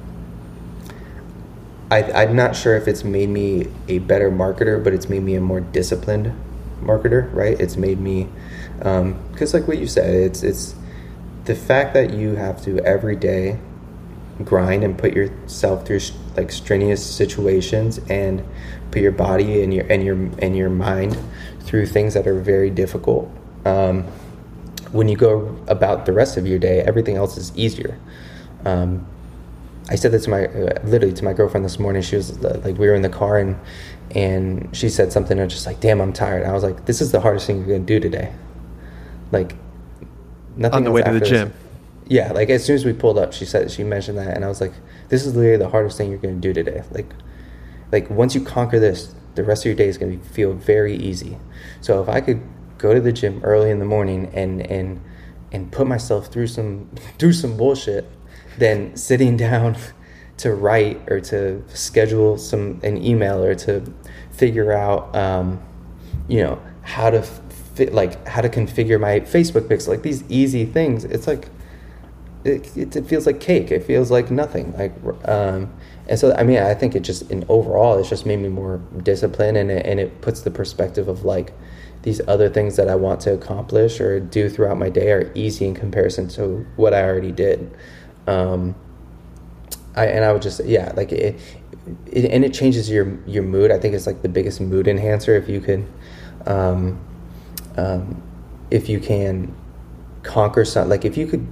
I I'm not sure if it's made me a better marketer, but it's made me a more disciplined marketer, right? It's made me um because like what you said, it's it's the fact that you have to every day grind and put yourself through like strenuous situations, and put your body and your and your and your mind through things that are very difficult. Um, when you go about the rest of your day, everything else is easier. Um, I said that to my uh, literally to my girlfriend this morning. She was like, we were in the car, and and she said something, and I was just like, damn, I'm tired. And I was like, this is the hardest thing you're gonna do today. Like, nothing on the else way to the after gym. this. Yeah, like as soon as we pulled up, she said she mentioned that, and I was like, this is literally the hardest thing you're gonna do today. Like, like once you conquer this, the rest of your day is gonna feel very easy. So if I could go to the gym early in the morning and and and put myself through some through some bullshit, then sitting down to write or to schedule some an email or to figure out um, you know how to fit like how to configure my Facebook pixel, like these easy things. It's like it, it, it feels like cake. It feels like nothing. Like, um, and so, I mean, I think it just, in overall, it's just made me more disciplined, and it, and it puts the perspective of like these other things that I want to accomplish or do throughout my day are easy in comparison to what I already did. Um, I, and I would just, yeah, like it, it, and it changes your, your mood. I think it's like the biggest mood enhancer. If you could, um, um, if you can conquer something, like if you could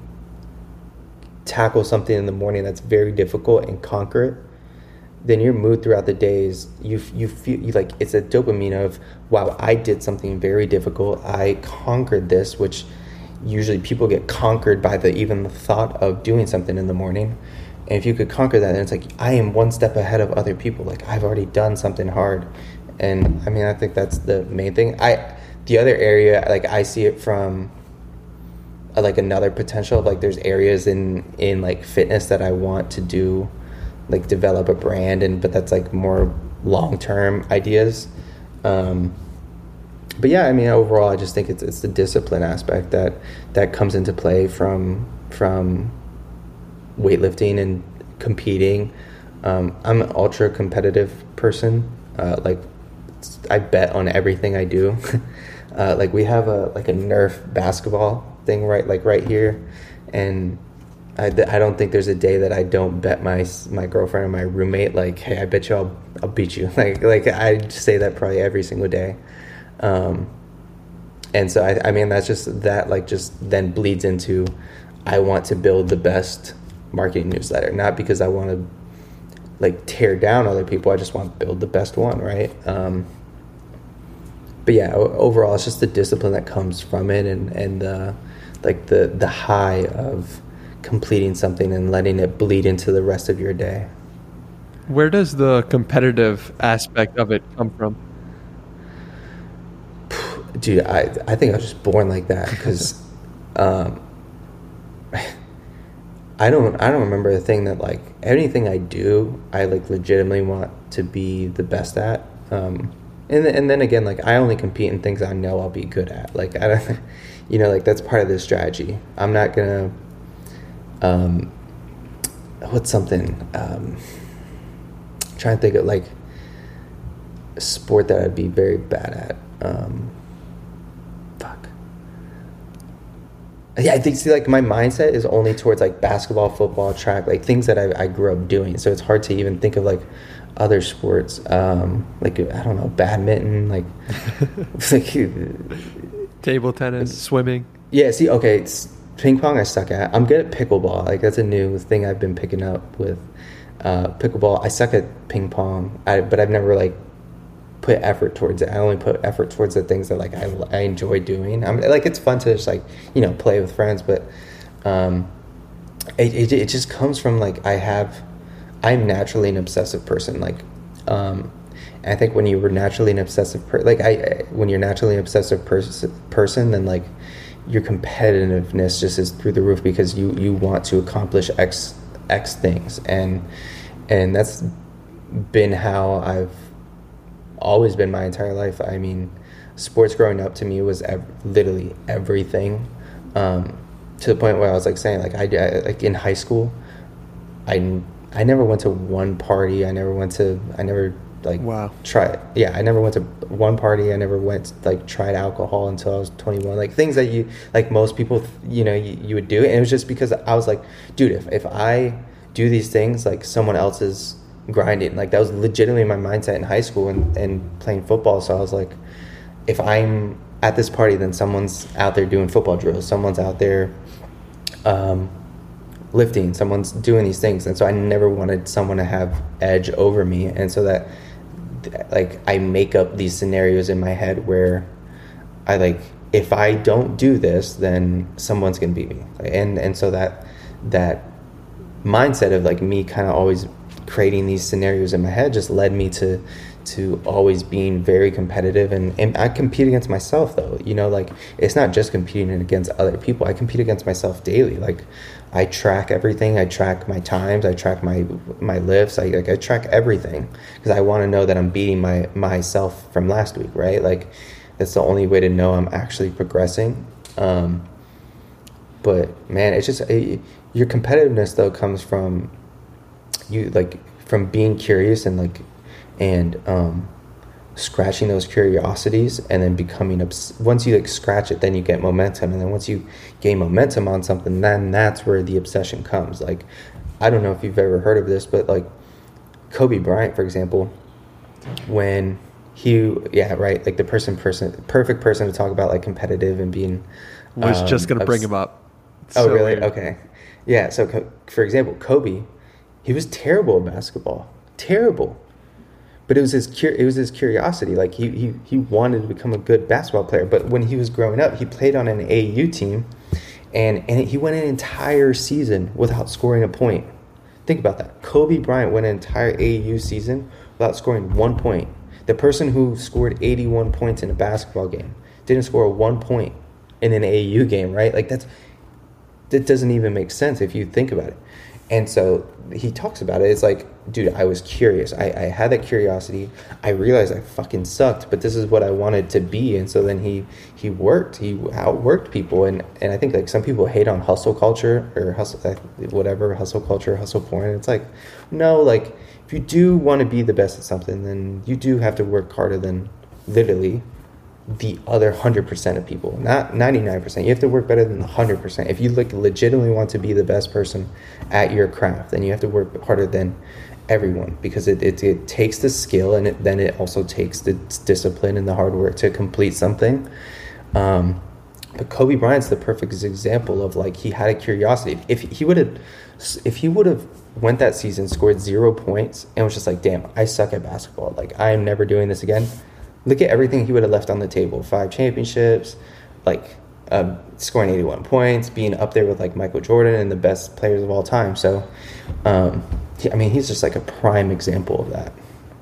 tackle something in the morning that's very difficult and conquer it, then your mood throughout the days, you you feel you like it's a dopamine of, wow, I did something very difficult. I conquered this, which usually people get conquered by the even the thought of doing something in the morning. And if you could conquer that, then it's like, I am one step ahead of other people. Like, I've already done something hard. And I mean, I think that's the main thing. I the other area, like I see it from uh, like another potential of like there's areas in in like fitness that I want to do, like develop a brand, and but that's like more long-term ideas. Um, but yeah, I mean, overall, I just think it's it's the discipline aspect that that comes into play from from weightlifting and competing. Um, I'm an ultra competitive person. Uh, like I bet on everything I do. uh, like we have a like a Nerf basketball thing right like right here, and I, I don't think there's a day that I don't bet my my girlfriend or my roommate, like, hey, I bet you I'll I'll beat you. Like like I say that probably every single day. Um, and so I I mean that's just that like just then bleeds into, I want to build the best marketing newsletter, not because I want to like tear down other people. I just want to build the best one, right? Um, but yeah, overall, it's just the discipline that comes from it, and and uh, like the the high of completing something and letting it bleed into the rest of your day. Where does the competitive aspect of it come from? Dude, I I think I was just born like that because um, I don't I don't remember a thing that like anything I do I like legitimately want to be the best at. Um, and th- and then again, like I only compete in things I know I'll be good at. Like I don't, you know, like that's part of the strategy. I'm not gonna. Um, what's something? Um, I'm trying to think of like a sport that I'd be very bad at. Um, fuck. Yeah, I think see like my mindset is only towards like basketball, football, track, like things that I, I grew up doing. So it's hard to even think of like other sports, um, like I don't know, badminton, like like table tennis, swimming. Yeah, see, okay, it's, ping pong I suck at. I'm good at pickleball. Like that's a new thing I've been picking up with uh, pickleball. I suck at ping pong, I, but I've never like put effort towards it. I only put effort towards the things that like I, I enjoy doing. I'm like it's fun to just like you know play with friends, but um, it, it it just comes from like I have I'm naturally an obsessive person. Like um, and I think when you were naturally an obsessive per like I, I when you're naturally an obsessive pers- person, then like your competitiveness just is through the roof because you, you want to accomplish X X things, and and that's been how I've always been my entire life. I mean, sports growing up to me was ev- literally everything, um, to the point where I was like saying like I, I like in high school, I I never went to one party. I never went to I never. Like wow. try yeah I never went to one party. I never went like tried alcohol until I was twenty-one, like things that you like most people you know you, you would do. And it was just because I was like, dude, if, if I do these things, like someone else is grinding. Like that was legitimately my mindset in high school and, and playing football. So I was like, if I'm at this party, then someone's out there doing football drills, someone's out there um lifting, someone's doing these things. And so I never wanted someone to have edge over me, and so that like I make up these scenarios in my head where I like if I don't do this, then someone's gonna beat me. And and so that that mindset of like me kind of always creating these scenarios in my head just led me to to always being very competitive. And, and I compete against myself though, you know, like it's not just competing against other people. I compete against myself daily. Like I track everything. I track my times. I track my my lifts. I like I track everything because I want to know that I'm beating my myself from last week, right? Like that's the only way to know I'm actually progressing. Um, but man, it's just it, your competitiveness though comes from you like from being curious and like and um scratching those curiosities and then becoming obs- once you like scratch it, then you get momentum, and then once you gain momentum on something, then that's where the obsession comes. Like, I don't know if you've ever heard of this, but like Kobe Bryant, for example, when he yeah right like the person person perfect person to talk about like competitive and being was um, just gonna obs- bring him up. It's oh so really weird. Okay, yeah. So for example, Kobe, he was terrible at basketball, terrible. But it was his cur- it was his curiosity. Like he, he he wanted to become a good basketball player. But when he was growing up, he played on an A A U team, and and he went an entire season without scoring a point. Think about that. Kobe Bryant went an entire A A U season without scoring one point. The person who scored eighty-one points in a basketball game didn't score one point in an A A U game, right? Like that's that doesn't even make sense if you think about it. And so he talks about it. It's like, dude, I was curious. I, I had that curiosity. I realized I fucking sucked, but this is what I wanted to be. And so then he he worked. He outworked people. And, and I think like some people hate on hustle culture or hustle, whatever, hustle culture, hustle porn. It's like, no, like if you do want to be the best at something, then you do have to work harder than literally the other one hundred percent of people, not ninety-nine percent. You have to work better than the one hundred percent. If you like legitimately want to be the best person at your craft, then you have to work harder than everyone, because it, it, it takes the skill, and it, then it also takes the discipline and the hard work to complete something. Um, but Kobe Bryant's the perfect example of like, he had a curiosity. If he would have, if he would have went that season, scored zero points, and was just like, damn, I suck at basketball. Like, I am never doing this again. Look at everything he would have left on the table. Five championships, like um, scoring eighty-one points, being up there with like Michael Jordan and the best players of all time. So, um, he, I mean, he's just like a prime example of that.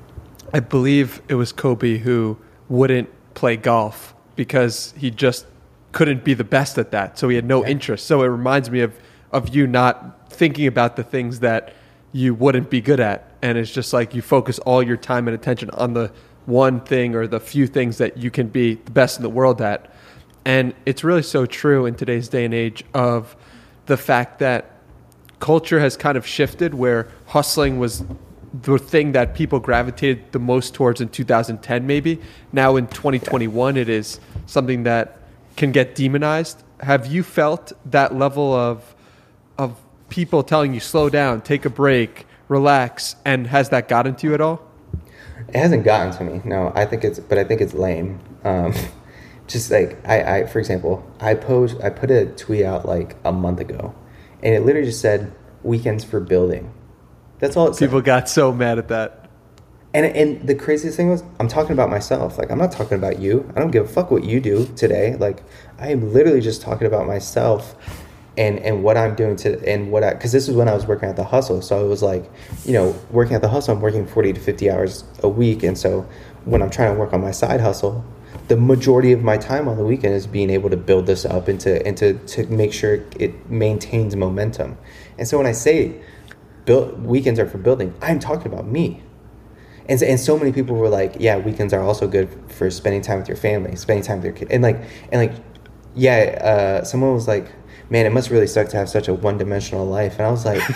I believe it was Kobe who wouldn't play golf because he just couldn't be the best at that. So he had no yeah. interest. So it reminds me of, of you not thinking about the things that you wouldn't be good at. And it's just like you focus all your time and attention on the one thing or the few things that you can be the best in the world at. And it's really so true in today's day and age of the fact that culture has kind of shifted, where hustling was the thing that people gravitated the most towards in two thousand ten maybe. Now in twenty twenty-one, it is something that can get demonized. Have you felt that level of of people telling you slow down, take a break, relax, and has that gotten to you at all? It hasn't gotten to me. No, I think it's, but I think it's lame. Um, just like I, I, for example, I posed, I put a tweet out like a month ago, and it literally just said "weekends for building." That's all it said. People got so mad at that. And and the craziest thing was, I'm talking about myself. Like, I'm not talking about you. I don't give a fuck what you do today. Like, I am literally just talking about myself. And, and what I'm doing to, and what I, because this is when I was working at the hustle. So it was like, you know, working at the hustle, I'm working forty to fifty hours a week. And so when I'm trying to work on my side hustle, the majority of my time on the weekend is being able to build this up and to, and to, to make sure it maintains momentum. And so when I say build, weekends are for building, I'm talking about me. And, and so many people were like, yeah, weekends are also good for spending time with your family, spending time with your kid. And like, and like, yeah, uh, someone was like, man, it must really suck to have such a one-dimensional life. And I was like,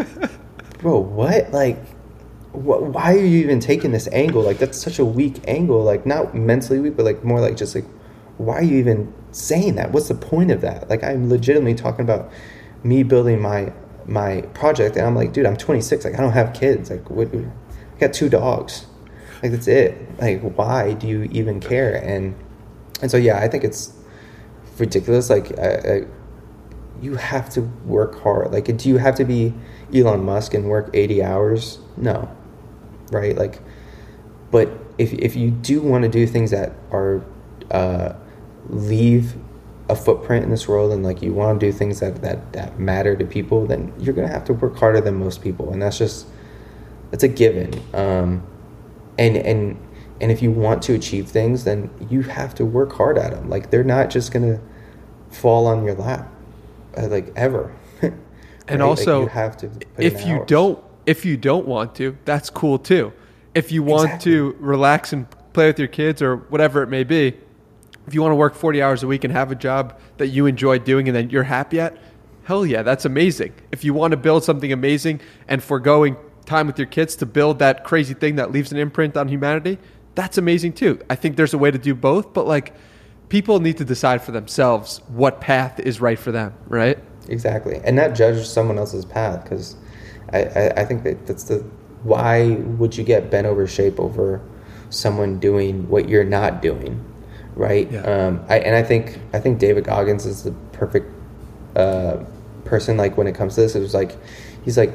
bro, what? Like, wh- why are you even taking this angle? Like, that's such a weak angle. Like, not mentally weak, but like more like just like, why are you even saying that? What's the point of that? Like, I'm legitimately talking about me building my my project, and I'm like, dude, I'm twenty-six. Like, I don't have kids. Like, what? I got two dogs. Like, that's it. Like, why do you even care? And and so yeah, I think it's ridiculous. Like, I, I you have to work hard. Like, do you have to be Elon Musk and work eighty hours? No. Right? Like, but if if you do want to do things that are, uh, leave a footprint in this world, and like you want to do things that, that, that matter to people, then you're going to have to work harder than most people. And that's just, that's a given. Um, and, and, and if you want to achieve things, then you have to work hard at them. Like, they're not just going to fall on your lap. Like, ever. Right? And also, like, you have to put if in you hours. don't if you don't want to, that's cool too. If you want Exactly. to relax and play with your kids or whatever it may be, if you want to work forty hours a week and have a job that you enjoy doing and that you're happy at, hell yeah, that's amazing. If you want to build something amazing and foregoing time with your kids to build that crazy thing that leaves an imprint on humanity, that's amazing too. I think there's a way to do both, but like people need to decide for themselves what path is right for them, right? Exactly. And not judge someone else's path, because I, I, I think that that's the, why would you get bent over shape over someone doing what you're not doing, right? Yeah. Um, I, and I think I think David Goggins is the perfect uh, person. Like when it comes to this, it was like he's like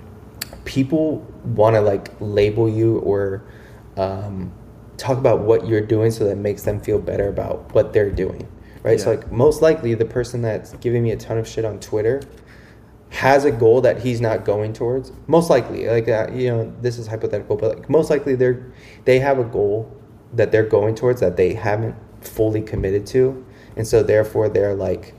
people want to like label you or um, talk about what you're doing so that it makes them feel better about what they're doing, right? Yeah. So like most likely the person that's giving me a ton of shit on Twitter has a goal that he's not going towards. Most likely, like uh, you know, this is hypothetical, but like most likely they're they have a goal that they're going towards that they haven't fully committed to, and so therefore they're like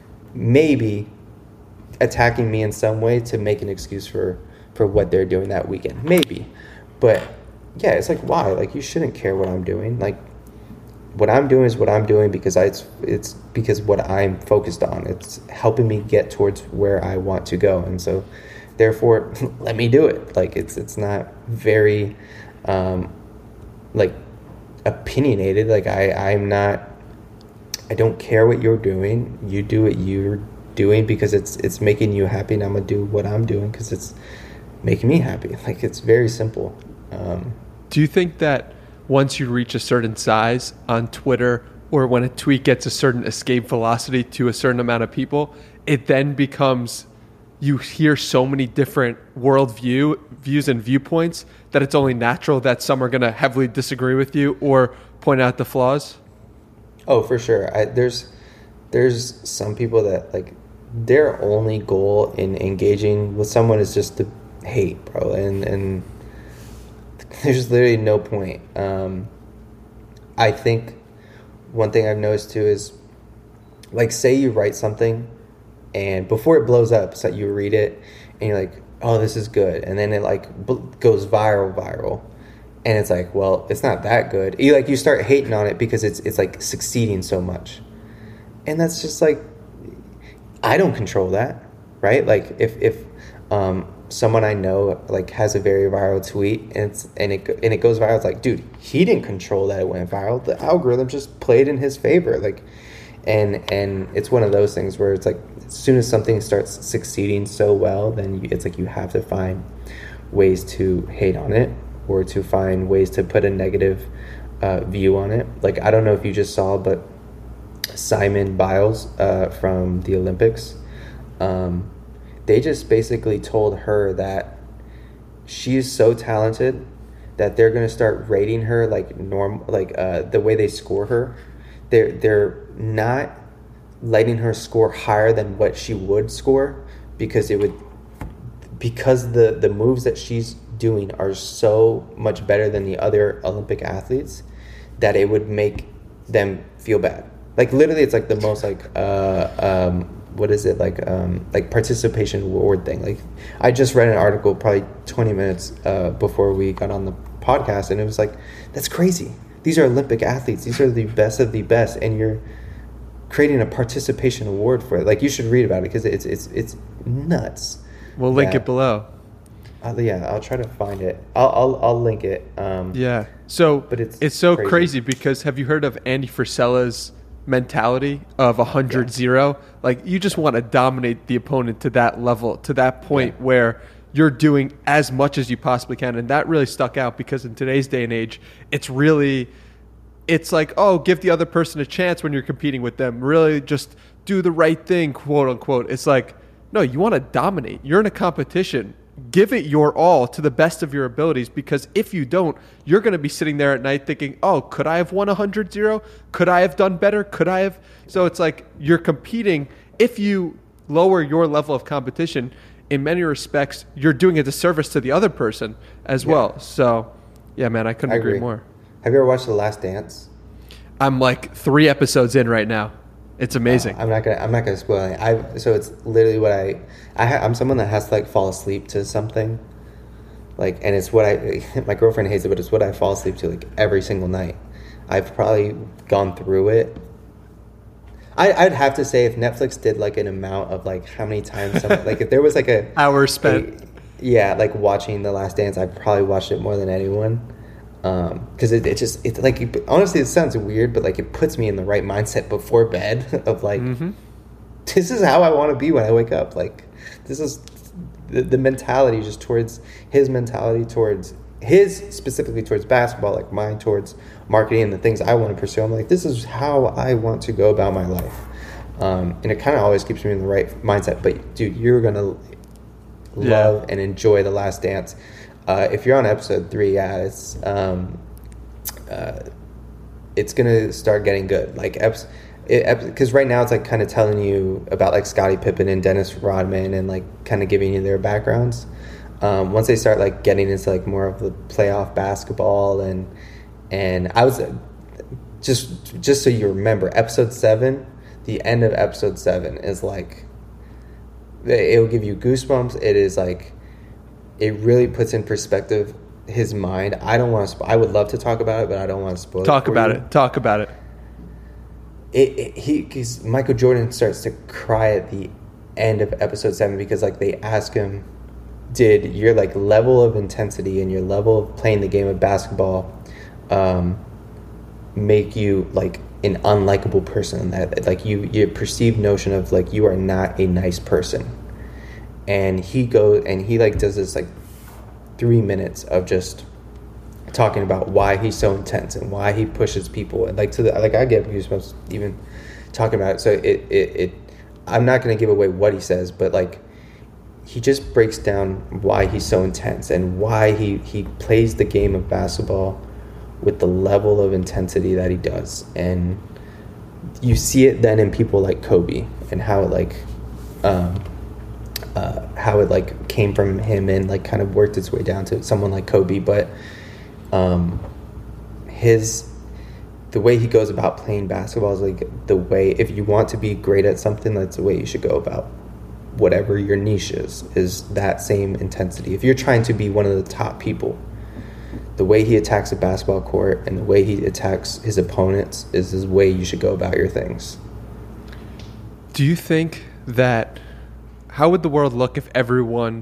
maybe attacking me in some way to make an excuse for for what they're doing that weekend, maybe. But yeah, it's like, why? Like, you shouldn't care what I'm doing. Like, what I'm doing is what I'm doing because I, it's it's because what I'm focused on. It's helping me get towards where I want to go, and so therefore let me do it. Like, it's it's not very um like opinionated. Like I I'm not I don't care what you're doing. You do what you're doing because it's it's making you happy, and I'm gonna do what I'm doing because it's making me happy. Like, it's very simple. Um, Do you think that once you reach a certain size on Twitter, or when a tweet gets a certain escape velocity to a certain amount of people, it then becomes, you hear so many different worldview views and viewpoints that it's only natural that some are going to heavily disagree with you or point out the flaws? Oh, for sure. I, there's there's some people that, like, their only goal in engaging with someone is just to hate, bro, and and there's literally no point. Um, I think one thing I've noticed too is, like, say you write something, and before it blows up, so you read it, and you're like, oh, this is good, and then it like b- goes viral, viral, and it's like, well, it's not that good. You like you start hating on it because it's it's like succeeding so much, and that's just like, I don't control that, right? Like if if um, someone I know like has a very viral tweet and it's and it and it goes viral, it's like, dude, he didn't control that it went viral. The algorithm just played in his favor, like, and and it's one of those things where it's like, as soon as something starts succeeding so well, then you, it's like you have to find ways to hate on it or to find ways to put a negative uh, view on it. Like, I don't know if you just saw, but Simone Biles uh, from the Olympics, um, they just basically told her that she is so talented that they're going to start rating her like norm, like uh, the way they score her. They're they're not letting her score higher than what she would score because it would because the the moves that she's doing are so much better than the other Olympic athletes that it would make them feel bad. Like, literally, it's like the most like uh um what is it like um like participation award thing. Like, I just read an article probably twenty minutes uh before we got on the podcast, and it was like, that's crazy. These are Olympic athletes. These are the best of the best, and you're creating a participation award for it. Like, you should read about it because it's it's it's nuts. We'll link that, it below. Uh, yeah, I'll try to find it. I'll I'll, I'll link it. Um, yeah. So, but it's it's so crazy. crazy because have you heard of Andy Frisella's mentality of one hundred zero? Yeah. Like, you just want to dominate the opponent to that level, to that point yeah. where you're doing as much as you possibly can. And that really stuck out because in today's day and age, it's really, it's like, oh, give the other person a chance when you're competing with them. Really just do the right thing, quote unquote. It's like, no, you want to dominate. You're in a competition. Give it your all to the best of your abilities, because if you don't, you're going to be sitting there at night thinking, oh, could I have won one hundred zero? Could I have done better? Could I have? So it's like you're competing. If you lower your level of competition, in many respects, you're doing a disservice to the other person as yeah. well. So, yeah, man, I couldn't I agree. agree more. Have you ever watched The Last Dance? I'm like three episodes in right now. It's amazing. Uh, I'm not gonna. I'm not gonna spoil it. I so it's literally what I. I ha, I'm someone that has to like fall asleep to something, like, and it's what I. My girlfriend hates it, but it's what I fall asleep to like every single night. I've probably gone through it. I, I'd have to say if Netflix did like an amount of like how many times, some, like if there was like a hours spent, a, yeah, like watching The Last Dance, I probably watched it more than anyone. Um, because it, it just it's like it, honestly, it sounds weird, but like it puts me in the right mindset before bed of like, mm-hmm. this is how I want to be when I wake up. Like this is the, the mentality just towards his mentality towards his specifically towards basketball, like mine towards marketing and the things I want to pursue. I'm like, this is how I want to go about my life. Um, and it kind of always keeps me in the right mindset. But dude, you're going to love yeah. and enjoy The Last Dance. Uh, if you're on episode three, yeah, it's, um, uh, it's going to start getting good. Like, eps- because right now it's like kind of telling you about like Scottie Pippen and Dennis Rodman and like kind of giving you their backgrounds. Um, once they start like getting into like more of the playoff basketball and and I was just just so you remember, episode seven, the end of episode seven is like it will give you goosebumps. It is like it really puts in perspective his mind. I don't want to. Spo- I would love to talk about it, but I don't want to spoil. Talk it about you. it. Talk about it. It, it he because Michael Jordan starts to cry at the end of episode seven because like they ask him, did your like level of intensity and your level of playing the game of basketball um, make you like an unlikable person? That like you your perceived notion of like you are not a nice person. And he goes and he like does this like three minutes of just talking about why he's so intense and why he pushes people and like to the like I get goosebumps even talking about it. So it it, it I'm not going to give away what he says, but like he just breaks down why he's so intense and why he, he plays the game of basketball with the level of intensity that he does. And you see it then in people like Kobe and how it like um, uh, how it like came from him and like kind of worked its way down to someone like Kobe. But um, his the way he goes about playing basketball is like the way, if you want to be great at something, that's the way you should go about whatever your niche is, is that same intensity. If you're trying to be one of the top people, the way he attacks a basketball court and the way he attacks his opponents is the way you should go about your things. Do you think that, how would the world look if everyone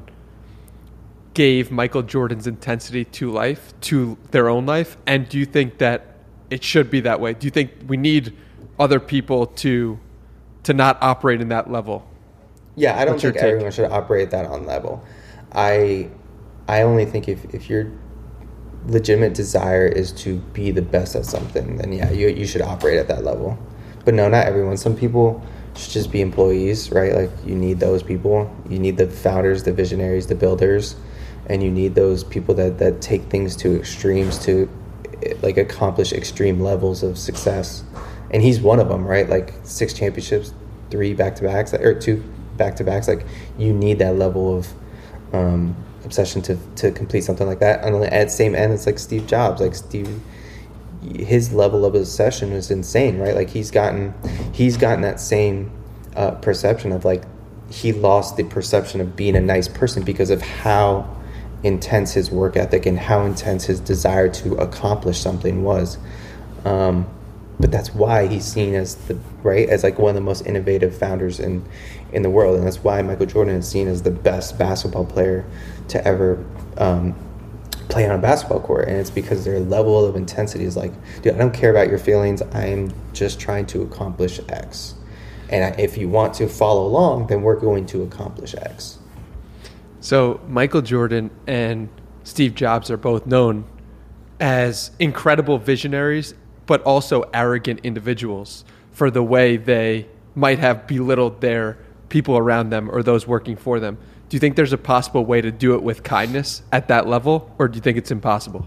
gave Michael Jordan's intensity to life, to their own life? And do you think that it should be that way? Do you think we need other people to to not operate in that level? Yeah, I don't What's think your take? everyone should operate that on level. I I only think if, if your legitimate desire is to be the best at something, then yeah, you you should operate at that level. But no, not everyone. Some people should just be employees, right? Like you need those people. You need the founders, the visionaries, the builders, and you need those people that, that take things to extremes to like accomplish extreme levels of success. And he's one of them, right? Like six championships, three back-to-backs, or two back-to-backs. Like you need that level of um, obsession to to complete something like that. And at the same end, it's like Steve Jobs. Like Steve, his level of obsession is insane, right? Like he's gotten he's gotten that same uh, perception of like he lost the perception of being a nice person because of how intense his work ethic and how intense his desire to accomplish something was. Um, but that's why he's seen as the right as like one of the most innovative founders in in the world, and that's why Michael Jordan is seen as the best basketball player to ever um, play on a basketball court. And it's because their level of intensity is like, dude, I don't care about your feelings. I'm just trying to accomplish X, and if you want to follow along, then we're going to accomplish X. So Michael Jordan and Steve Jobs are both known as incredible visionaries, but also arrogant individuals for the way they might have belittled their people around them or those working for them. Do you think there's a possible way to do it with kindness at that level, or do you think it's impossible?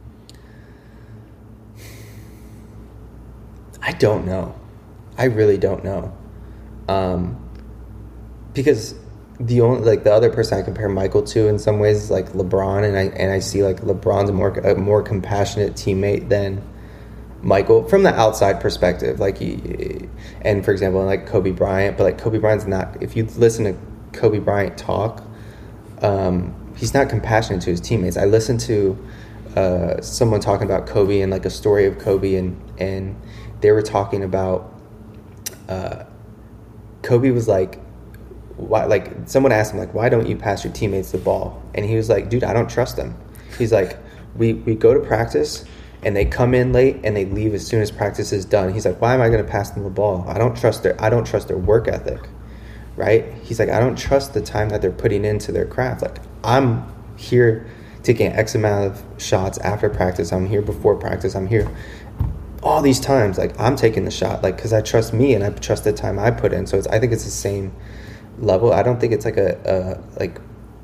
I don't know. I really don't know. Um, because the only like the other person I compare Michael to in some ways is like LeBron, and I and I see like LeBron's a more a more compassionate teammate than Michael from the outside perspective. Like he, and for example, like Kobe Bryant, but like Kobe Bryant's not. If you listen to Kobe Bryant talk, um, he's not compassionate to his teammates. I listened to uh, someone talking about Kobe and like a story of Kobe, and and they were talking about uh, Kobe was like, why, like someone asked him like, why don't you pass your teammates the ball? And he was like, dude, I don't trust them. He's like, we, we go to practice and they come in late and they leave as soon as practice is done. He's like, why am I going to pass them the ball? I don't trust their, I don't trust their work ethic. Right? He's like, I don't trust the time that they're putting into their craft. Like, I'm here taking X amount of shots after practice. I'm here before practice. I'm here all these times. Like, I'm taking the shot, like, because I trust me and I trust the time I put in. So it's, I think it's the same level. I don't think it's like a, a like,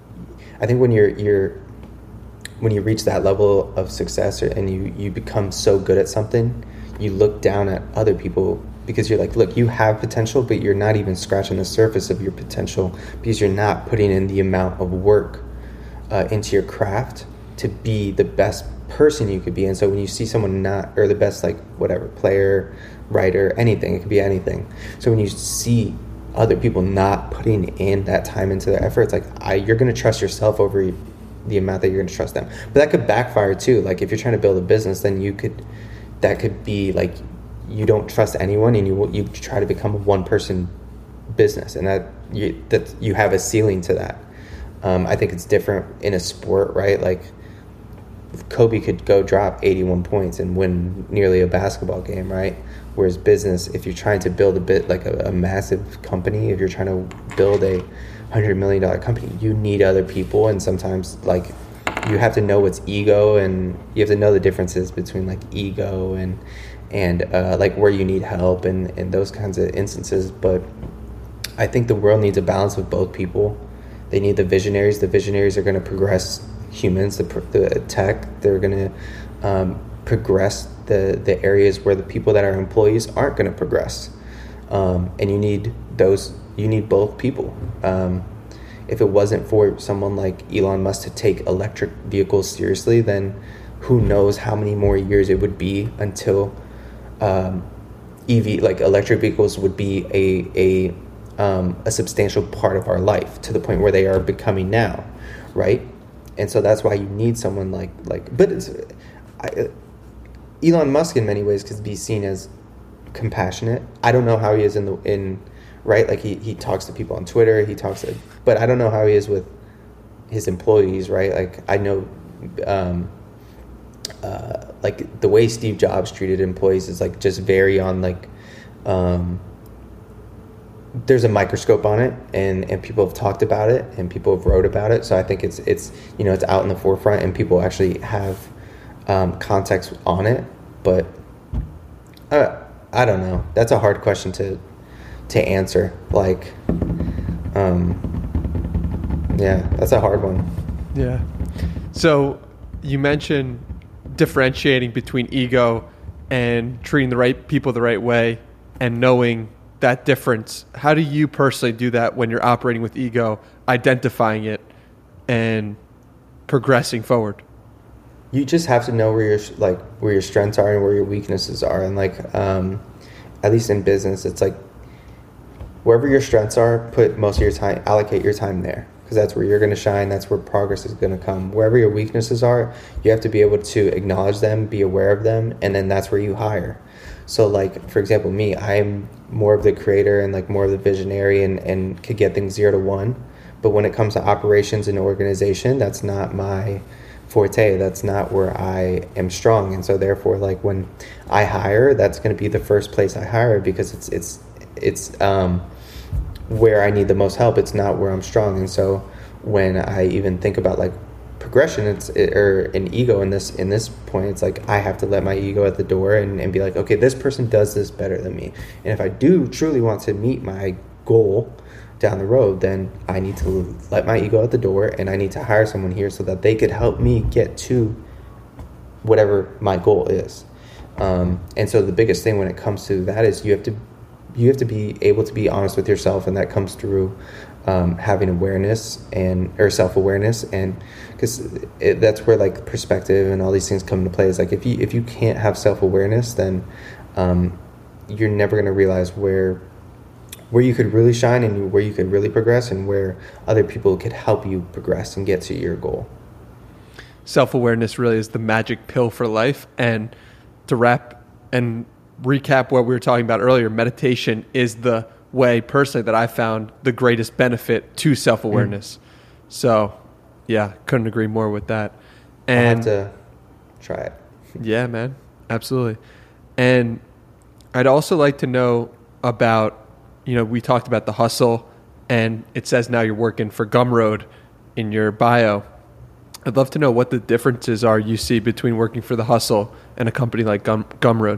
I think when you're, you're, when you reach that level of success or, and you, you become so good at something, you look down at other people because you're like, look, you have potential, but you're not even scratching the surface of your potential because you're not putting in the amount of work uh, into your craft to be the best person you could be. And so when you see someone not, or the best, like, whatever, player, writer, anything, it could be anything. So when you see other people not putting in that time into their effort, it's like, I, you're going to trust yourself over the amount that you're going to trust them. But that could backfire too. Like, if you're trying to build a business, then you could, that could be like, you don't trust anyone and you you try to become a one person business, and that you that you have a ceiling to that. Um, I think it's different in a sport, right? Like, Kobe could go drop eighty-one points and win nearly a basketball game, right? Whereas business, if you're trying to build a bit like a, a massive company, if you're trying to build a hundred million dollar company, you need other people, and sometimes like you have to know what's ego, and you have to know the differences between like ego and and uh, like where you need help and, and those kinds of instances. But I think the world needs a balance of both people. They need the visionaries. The visionaries are going to progress humans, the, the tech. They're going to um, progress the, the areas where the people that are employees aren't going to progress. Um, and you need those, you need both people. Um, if it wasn't for someone like Elon Musk to take electric vehicles seriously, then who knows how many more years it would be until um, E V, like electric vehicles, would be a a um, a substantial part of our life, to the point where they are becoming now, right? And so that's why you need someone like like. But it's, I, Elon Musk in many ways could be seen as compassionate. I don't know how he is in the in right. Like he, he talks to people on Twitter. He talks, to, but I don't know how he is with his employees. Right. Like I know. Um, Uh, like the way Steve Jobs treated employees is like just very on like um, there's a microscope on it, and, and people have talked about it and people have wrote about it. So I think it's it's you know it's out in the forefront and people actually have um, context on it. But uh, I don't know. That's a hard question to to answer. Like, um, yeah, that's a hard one. Yeah. So you mentioned differentiating between ego and treating the right people the right way and knowing that difference. How do you personally do that when you're operating with ego, identifying it and progressing forward? You just have to know where your like where your strengths are and where your weaknesses are. And like um, at least in business, it's like wherever your strengths are, put most of your time, allocate your time there. Because that's where you're going to shine. That's where progress is going to come. Wherever your weaknesses are, you have to be able to acknowledge them, be aware of them, and then that's where you hire. So like, for example, me, I'm more of the creator and like more of the visionary and, and could get things zero to one. But when it comes to operations and organization, that's not my forte. That's not where I am strong. And so therefore, like when I hire, that's going to be the first place I hire because it's, it's, it's, um, where I need the most help. It's not where I'm strong. And so when I even think about like progression, it's it, or an ego in this in this point, it's like I have to let my ego at the door and, and be like, okay, this person does this better than me. And if I do truly want to meet my goal down the road, then I need to let my ego at the door and I need to hire someone here so that they could help me get to whatever my goal is. Um, and so the biggest thing when it comes to that is you have to you have to be able to be honest with yourself, and that comes through um, having awareness and or self-awareness, and because that's where like perspective and all these things come into play. Is like if you if you can't have self-awareness, then um, you're never going to realize where where you could really shine and where you could really progress, and where other people could help you progress and get to your goal. Self-awareness really is the magic pill for life. And to wrap and recap what we were talking about earlier, meditation is the way personally that I found the greatest benefit to self-awareness. Mm. So yeah, couldn't agree more with that. And I'll have to try it. Yeah, man. Absolutely. And I'd also like to know about, you know, we talked about the hustle, and it says now you're working for Gumroad in your bio. I'd love to know what the differences are you see between working for the hustle and a company like Gum, Gumroad.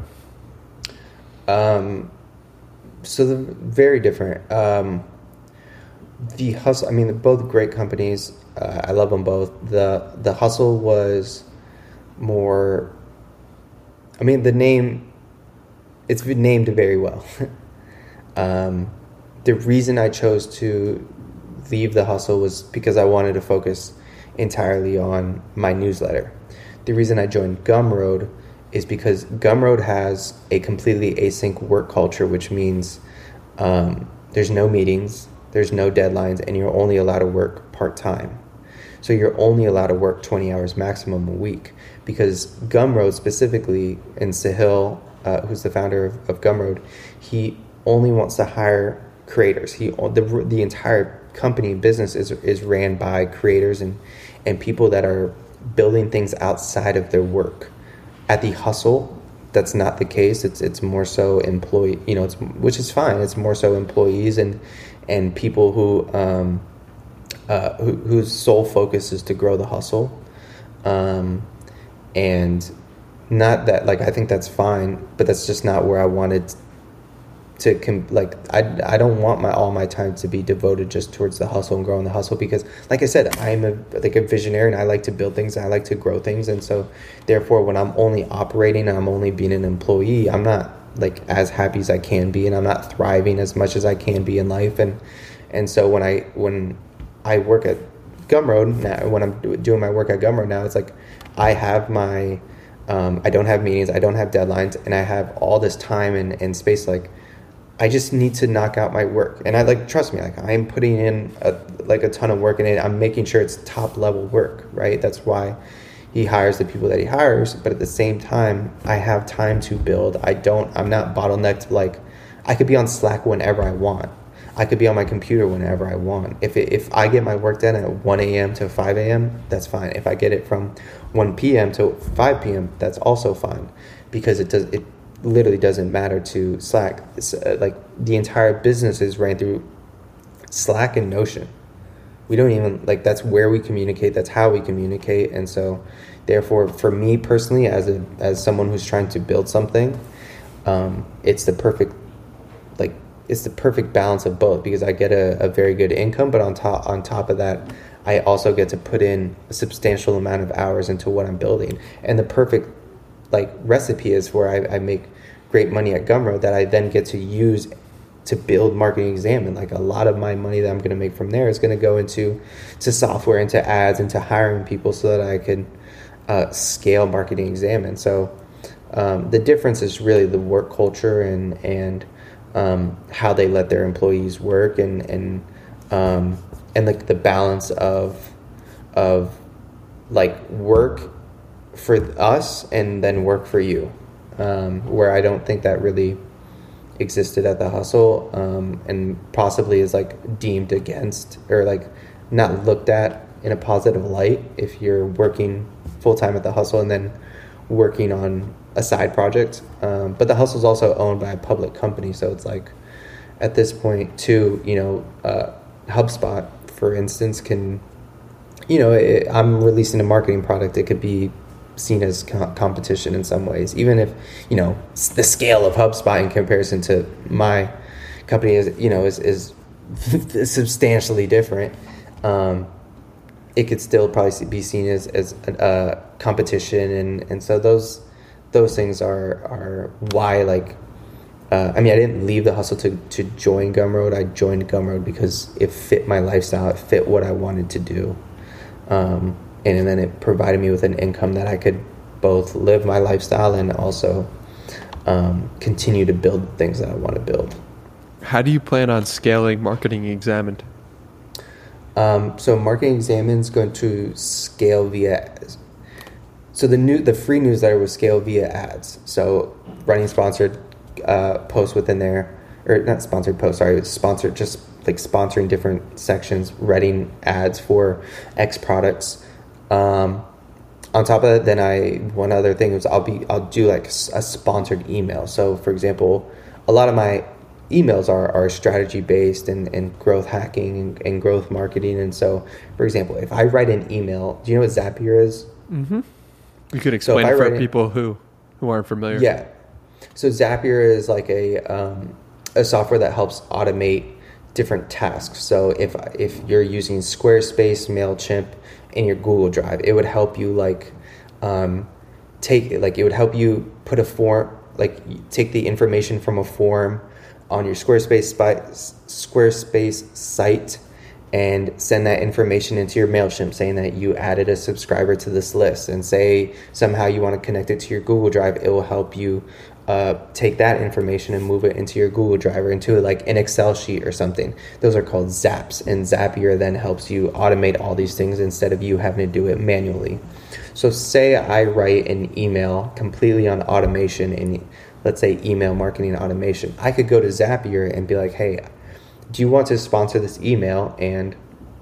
Um, so they're very different. Um, the hustle, I mean, they're both great companies. Uh, I love them both. The, the hustle was more, I mean, the name, it's been named very well. um, the reason I chose to leave the hustle was because I wanted to focus entirely on my newsletter. The reason I joined Gumroad is because Gumroad has a completely async work culture, which means um, there's no meetings, there's no deadlines, and you're only allowed to work part-time. So you're only allowed to work twenty hours maximum a week, because Gumroad specifically, and Sahil, uh, who's the founder of, of Gumroad, he only wants to hire creators. He the the entire company business is is ran by creators and and people that are building things outside of their work. At the hustle, that's not the case. It's it's more so employee, you know, it's which is fine. It's more so employees and and people who um uh who, whose sole focus is to grow the hustle. Um and not that, like, I think that's fine, but that's just not where I wanted to com- like I, I don't want my all my time to be devoted just towards the hustle and growing the hustle, because like I said, I'm a like a visionary and I like to build things and I like to grow things, and so therefore when I'm only operating and I'm only being an employee, I'm not like as happy as I can be, and I'm not thriving as much as I can be in life. And and so when I when I work at Gumroad now, when I'm doing my work at Gumroad now, it's like I have my um, I don't have meetings, I don't have deadlines, and I have all this time and, and space. Like I just need to knock out my work. And I like, trust me, like I'm putting in a, like a ton of work in it. I'm making sure it's top level work, right? That's why he hires the people that he hires. But at the same time, I have time to build. I don't, I'm not bottlenecked. Like I could be on Slack whenever I want. I could be on my computer whenever I want. If it, if I get my work done at one a.m. to five a.m., that's fine. If I get it from one p.m. to five p.m., that's also fine, because it does, it, literally doesn't matter to Slack. It's, uh, like the entire business is ran through Slack and Notion. We don't even like, that's where we communicate, that's how we communicate. And so therefore for me personally, as a as someone who's trying to build something, um it's the perfect like it's the perfect balance of both, because I get a, a very good income, but on top on top of that, I also get to put in a substantial amount of hours into what I'm building. And the perfect like recipe is where I, I make great money at Gumroad that I then get to use to build Marketing Examine. Like a lot of my money that I'm going to make from there is going to go into to software, into ads, into hiring people, so that I can uh, scale Marketing Examine. So um, the difference is really the work culture and and um, how they let their employees work, and and um, and like the, the balance of of like work for us and then work for you, um, where I don't think that really existed at the hustle, um, and possibly is like deemed against or like not looked at in a positive light if you're working full time at the hustle and then working on a side project. Um, but the hustle is also owned by a public company, so it's like at this point too, you know, uh, HubSpot, for instance, can, you know, it, I'm releasing a marketing product, it could be seen as co- competition in some ways, even if, you know, the scale of HubSpot in comparison to my company is, you know, is, is substantially different. Um, it could still probably be seen as, as a, a competition. And, and so those, those things are, are why, like, uh, I mean, I didn't leave the hustle to, to join Gumroad. I joined Gumroad because it fit my lifestyle. It fit what I wanted to do. Um, And then it provided me with an income that I could both live my lifestyle and also um, continue to build things that I want to build. How do you plan on scaling Marketing Examined? Um, so Marketing Examined is going to scale via. So the new the free newsletter will scale via ads. So running sponsored uh, posts within there, or not sponsored posts, sorry, it's sponsored, just like sponsoring different sections, writing ads for X products. Um, on top of that, then I, one other thing is I'll be, I'll do like a sponsored email. So for example, a lot of my emails are, are strategy based and, and growth hacking and, and growth marketing. And so, for example, if I write an email, do you know what Zapier is? Mm-hmm. You could explain so for people who, who aren't familiar. Yeah. So Zapier is like a, um, a software that helps automate different tasks. So if, if you're using Squarespace, MailChimp in your Google Drive, it would help you like, um, take, like it would help you put a form, like take the information from a form on your Squarespace Squarespace site and send that information into your MailChimp saying that you added a subscriber to this list, and say somehow you want to connect it to your Google Drive. It will help you uh, take that information and move it into your Google Drive or into like an Excel sheet or something. Those are called Zaps, and Zapier then helps you automate all these things instead of you having to do it manually. So say I write an email completely on automation in, let's say, email marketing automation. I could go to Zapier and be like, hey, do you want to sponsor this email? And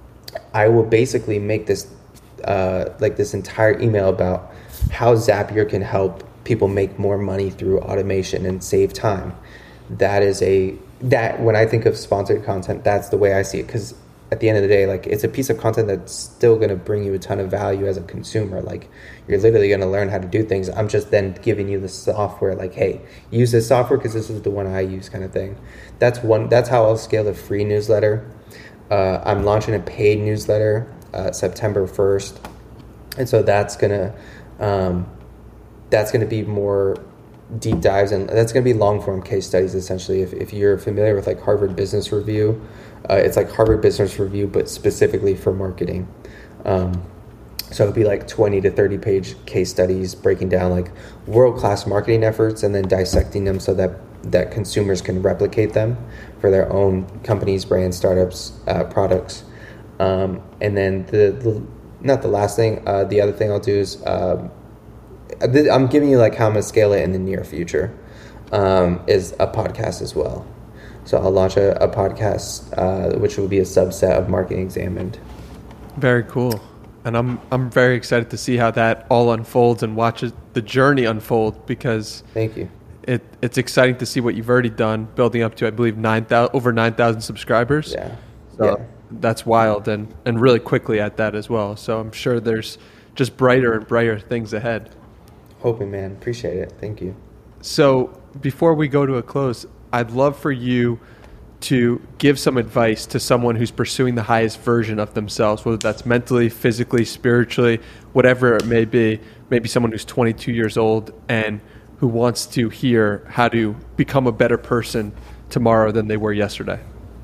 I will basically make this uh, like this entire email about how Zapier can help people make more money through automation and save time. That is a, that when I think of sponsored content, that's the way I see it. Because at the end of the day, like it's a piece of content that's still going to bring you a ton of value as a consumer. Like you're literally going to learn how to do things. I'm just then giving you the software, like, hey, use this software because this is the one I use, kind of thing. That's one. That's how I'll scale a free newsletter. Uh, I'm launching a paid newsletter uh, September first, and so that's gonna um, that's gonna be more deep dives, and that's gonna be long form case studies. Essentially, if if you're familiar with like Harvard Business Review. Uh, it's like Harvard Business Review, but specifically for marketing. Um, so it'd be like twenty to thirty page case studies breaking down like world-class marketing efforts and then dissecting them so that, that consumers can replicate them for their own companies, brands, startups, uh, products. Um, and then the, the, not the last thing, uh, the other thing I'll do is, um, I'm giving you like how I'm gonna scale it in the near future, um, is a podcast as well. So I'll launch a, a podcast, uh, which will be a subset of Marketing Examined. Very cool. And I'm I'm very excited to see how that all unfolds and watch the journey unfold, because thank you. It it's exciting to see what you've already done, building up to I believe nine thousand over nine thousand subscribers. Yeah, so yeah. That's wild, and and really quickly at that as well. So I'm sure there's just brighter and brighter things ahead. Hoping, man. Appreciate it. Thank you. So before we go to a close, I'd love for you to give some advice to someone who's pursuing the highest version of themselves, whether that's mentally, physically, spiritually, whatever it may be. Maybe someone who's twenty-two years old and who wants to hear how to become a better person tomorrow than they were yesterday.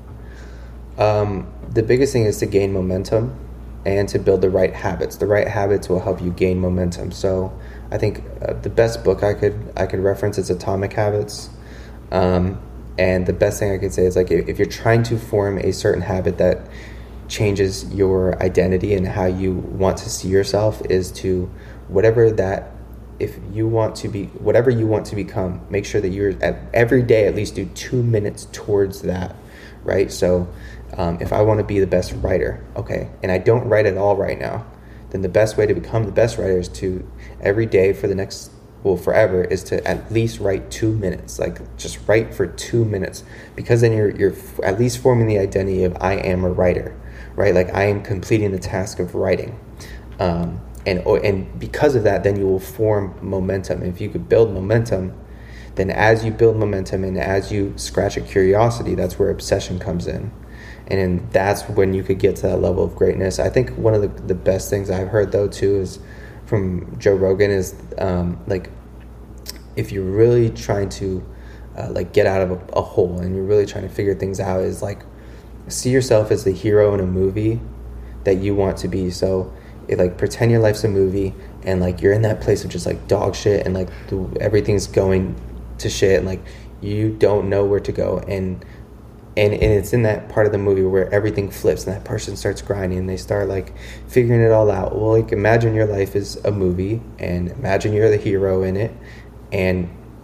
Um, the biggest thing is to gain momentum and to build the right habits. The right habits will help you gain momentum. So I think uh, the best book I could I could reference is Atomic Habits. Um, and the best thing I could say is like if you're trying to form a certain habit that changes your identity and how you want to see yourself, is to whatever that if you want to be whatever you want to become, make sure that you're at every day at least do two minutes towards that, right? So um, if I want to be the best writer, okay, and I don't write at all right now, then the best way to become the best writer is to every day for the next well forever is to at least write two minutes. Like just write for two minutes, because then you're you're at least forming the identity of I am a writer, right? Like I am completing the task of writing, um, and and because of that, then you will form momentum. And if you could build momentum, then as you build momentum and as you scratch a curiosity, that's where obsession comes in, and then that's when you could get to that level of greatness. I think one of the the best things I've heard though too is from Joe Rogan is um, like if you're really trying to uh, like get out of a, a hole and you're really trying to figure things out, is like see yourself as the hero in a movie that you want to be. So it, like pretend your life's a movie and like you're in that place of just like dog shit and like the, everything's going to shit and like you don't know where to go, and And and it's in that part of the movie where everything flips and that person starts grinding and they start like figuring it all out. Well, like imagine your life is a movie and imagine you're the hero in it, and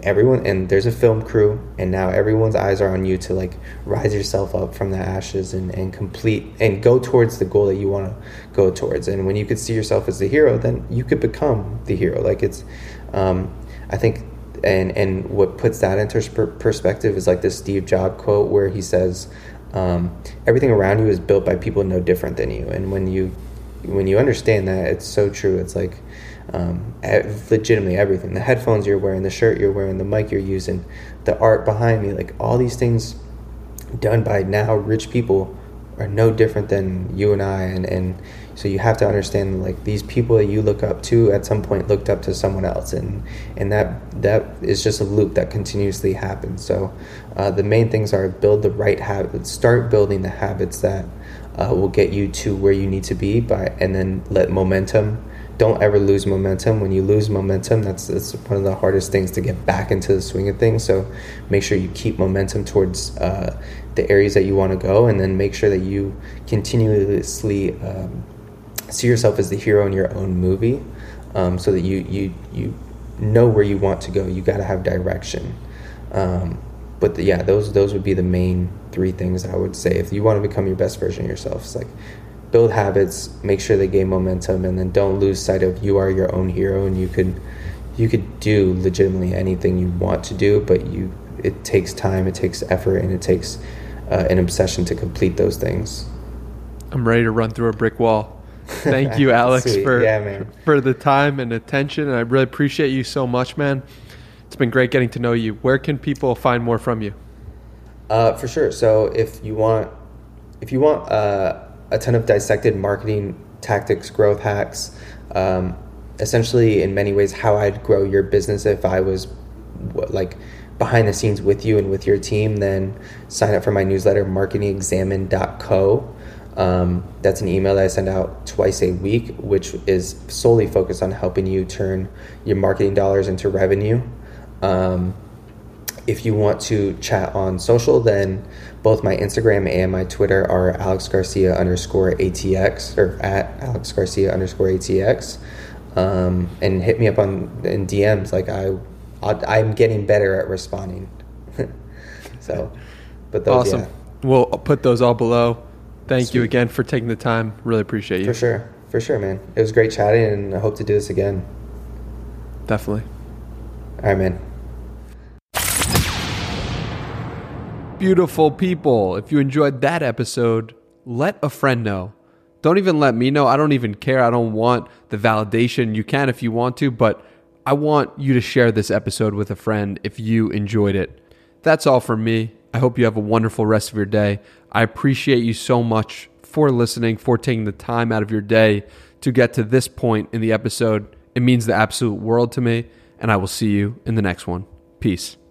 everyone, and there's a film crew, and now everyone's eyes are on you to like rise yourself up from the ashes and, and complete and go towards the goal that you want to go towards. And when you could see yourself as the hero, then you could become the hero. Like it's, um, I think, and and what puts that into per- perspective is like this Steve Jobs quote where he says, um, everything around you is built by people no different than you. And when you when you understand that, it's so true. It's like um, legitimately everything. The headphones you're wearing, the shirt you're wearing, the mic you're using, the art behind me, like all these things done by now rich people are no different than you and I. And, and so you have to understand, like, these people that you look up to at some point looked up to someone else. And, and that that is just a loop that continuously happens. So uh, the main things are build the right habits, start building the habits that uh, will get you to where you need to be by, and then let momentum. Don't ever lose momentum. When you lose momentum, that's, that's one of the hardest things to get back into the swing of things. So make sure you keep momentum towards uh, the areas that you want to go, and then make sure that you continuously um, see yourself as the hero in your own movie, um, so that you, you, you know where you want to go. You got to have direction. Um, but the, yeah, those those would be the main three things I would say. If you want to become your best version of yourself, it's like, build habits, make sure they gain momentum, and then don't lose sight of you are your own hero, and you could you could do legitimately anything you want to do, but you it takes time, it takes effort, and it takes uh, an obsession to complete those things. I'm ready to run through a brick wall. Thank you, Alex, for yeah, man. for the time and attention, and I really appreciate you so much, man. It's been great getting to know you. Where can people find more from you? Uh, for sure. So if you want, if you want. Uh, a ton of dissected marketing tactics, growth hacks, um, essentially in many ways how I'd grow your business if I was like behind the scenes with you and with your team, then sign up for my newsletter, marketing examine dot co. Um, that's an email that I send out twice a week, which is solely focused on helping you turn your marketing dollars into revenue. Um, If you want to chat on social, then both my Instagram and my Twitter are Alex Garcia underscore ATX, or at Alex Garcia underscore ATX. Um, and hit me up on in D Ms. Like I, I'll, I'm getting better at responding. So, but those, awesome. Yeah. We'll put those all below. Thank Sweet. you again for taking the time. Really appreciate you. For sure. For sure, man. It was great chatting, and I hope to do this again. Definitely. All right, man. Beautiful people. If you enjoyed that episode, let a friend know. Don't even let me know. I don't even care. I don't want the validation. You can if you want to, but I want you to share this episode with a friend if you enjoyed it. That's all from me. I hope you have a wonderful rest of your day. I appreciate you so much for listening, for taking the time out of your day to get to this point in the episode. It means the absolute world to me, and I will see you in the next one. Peace.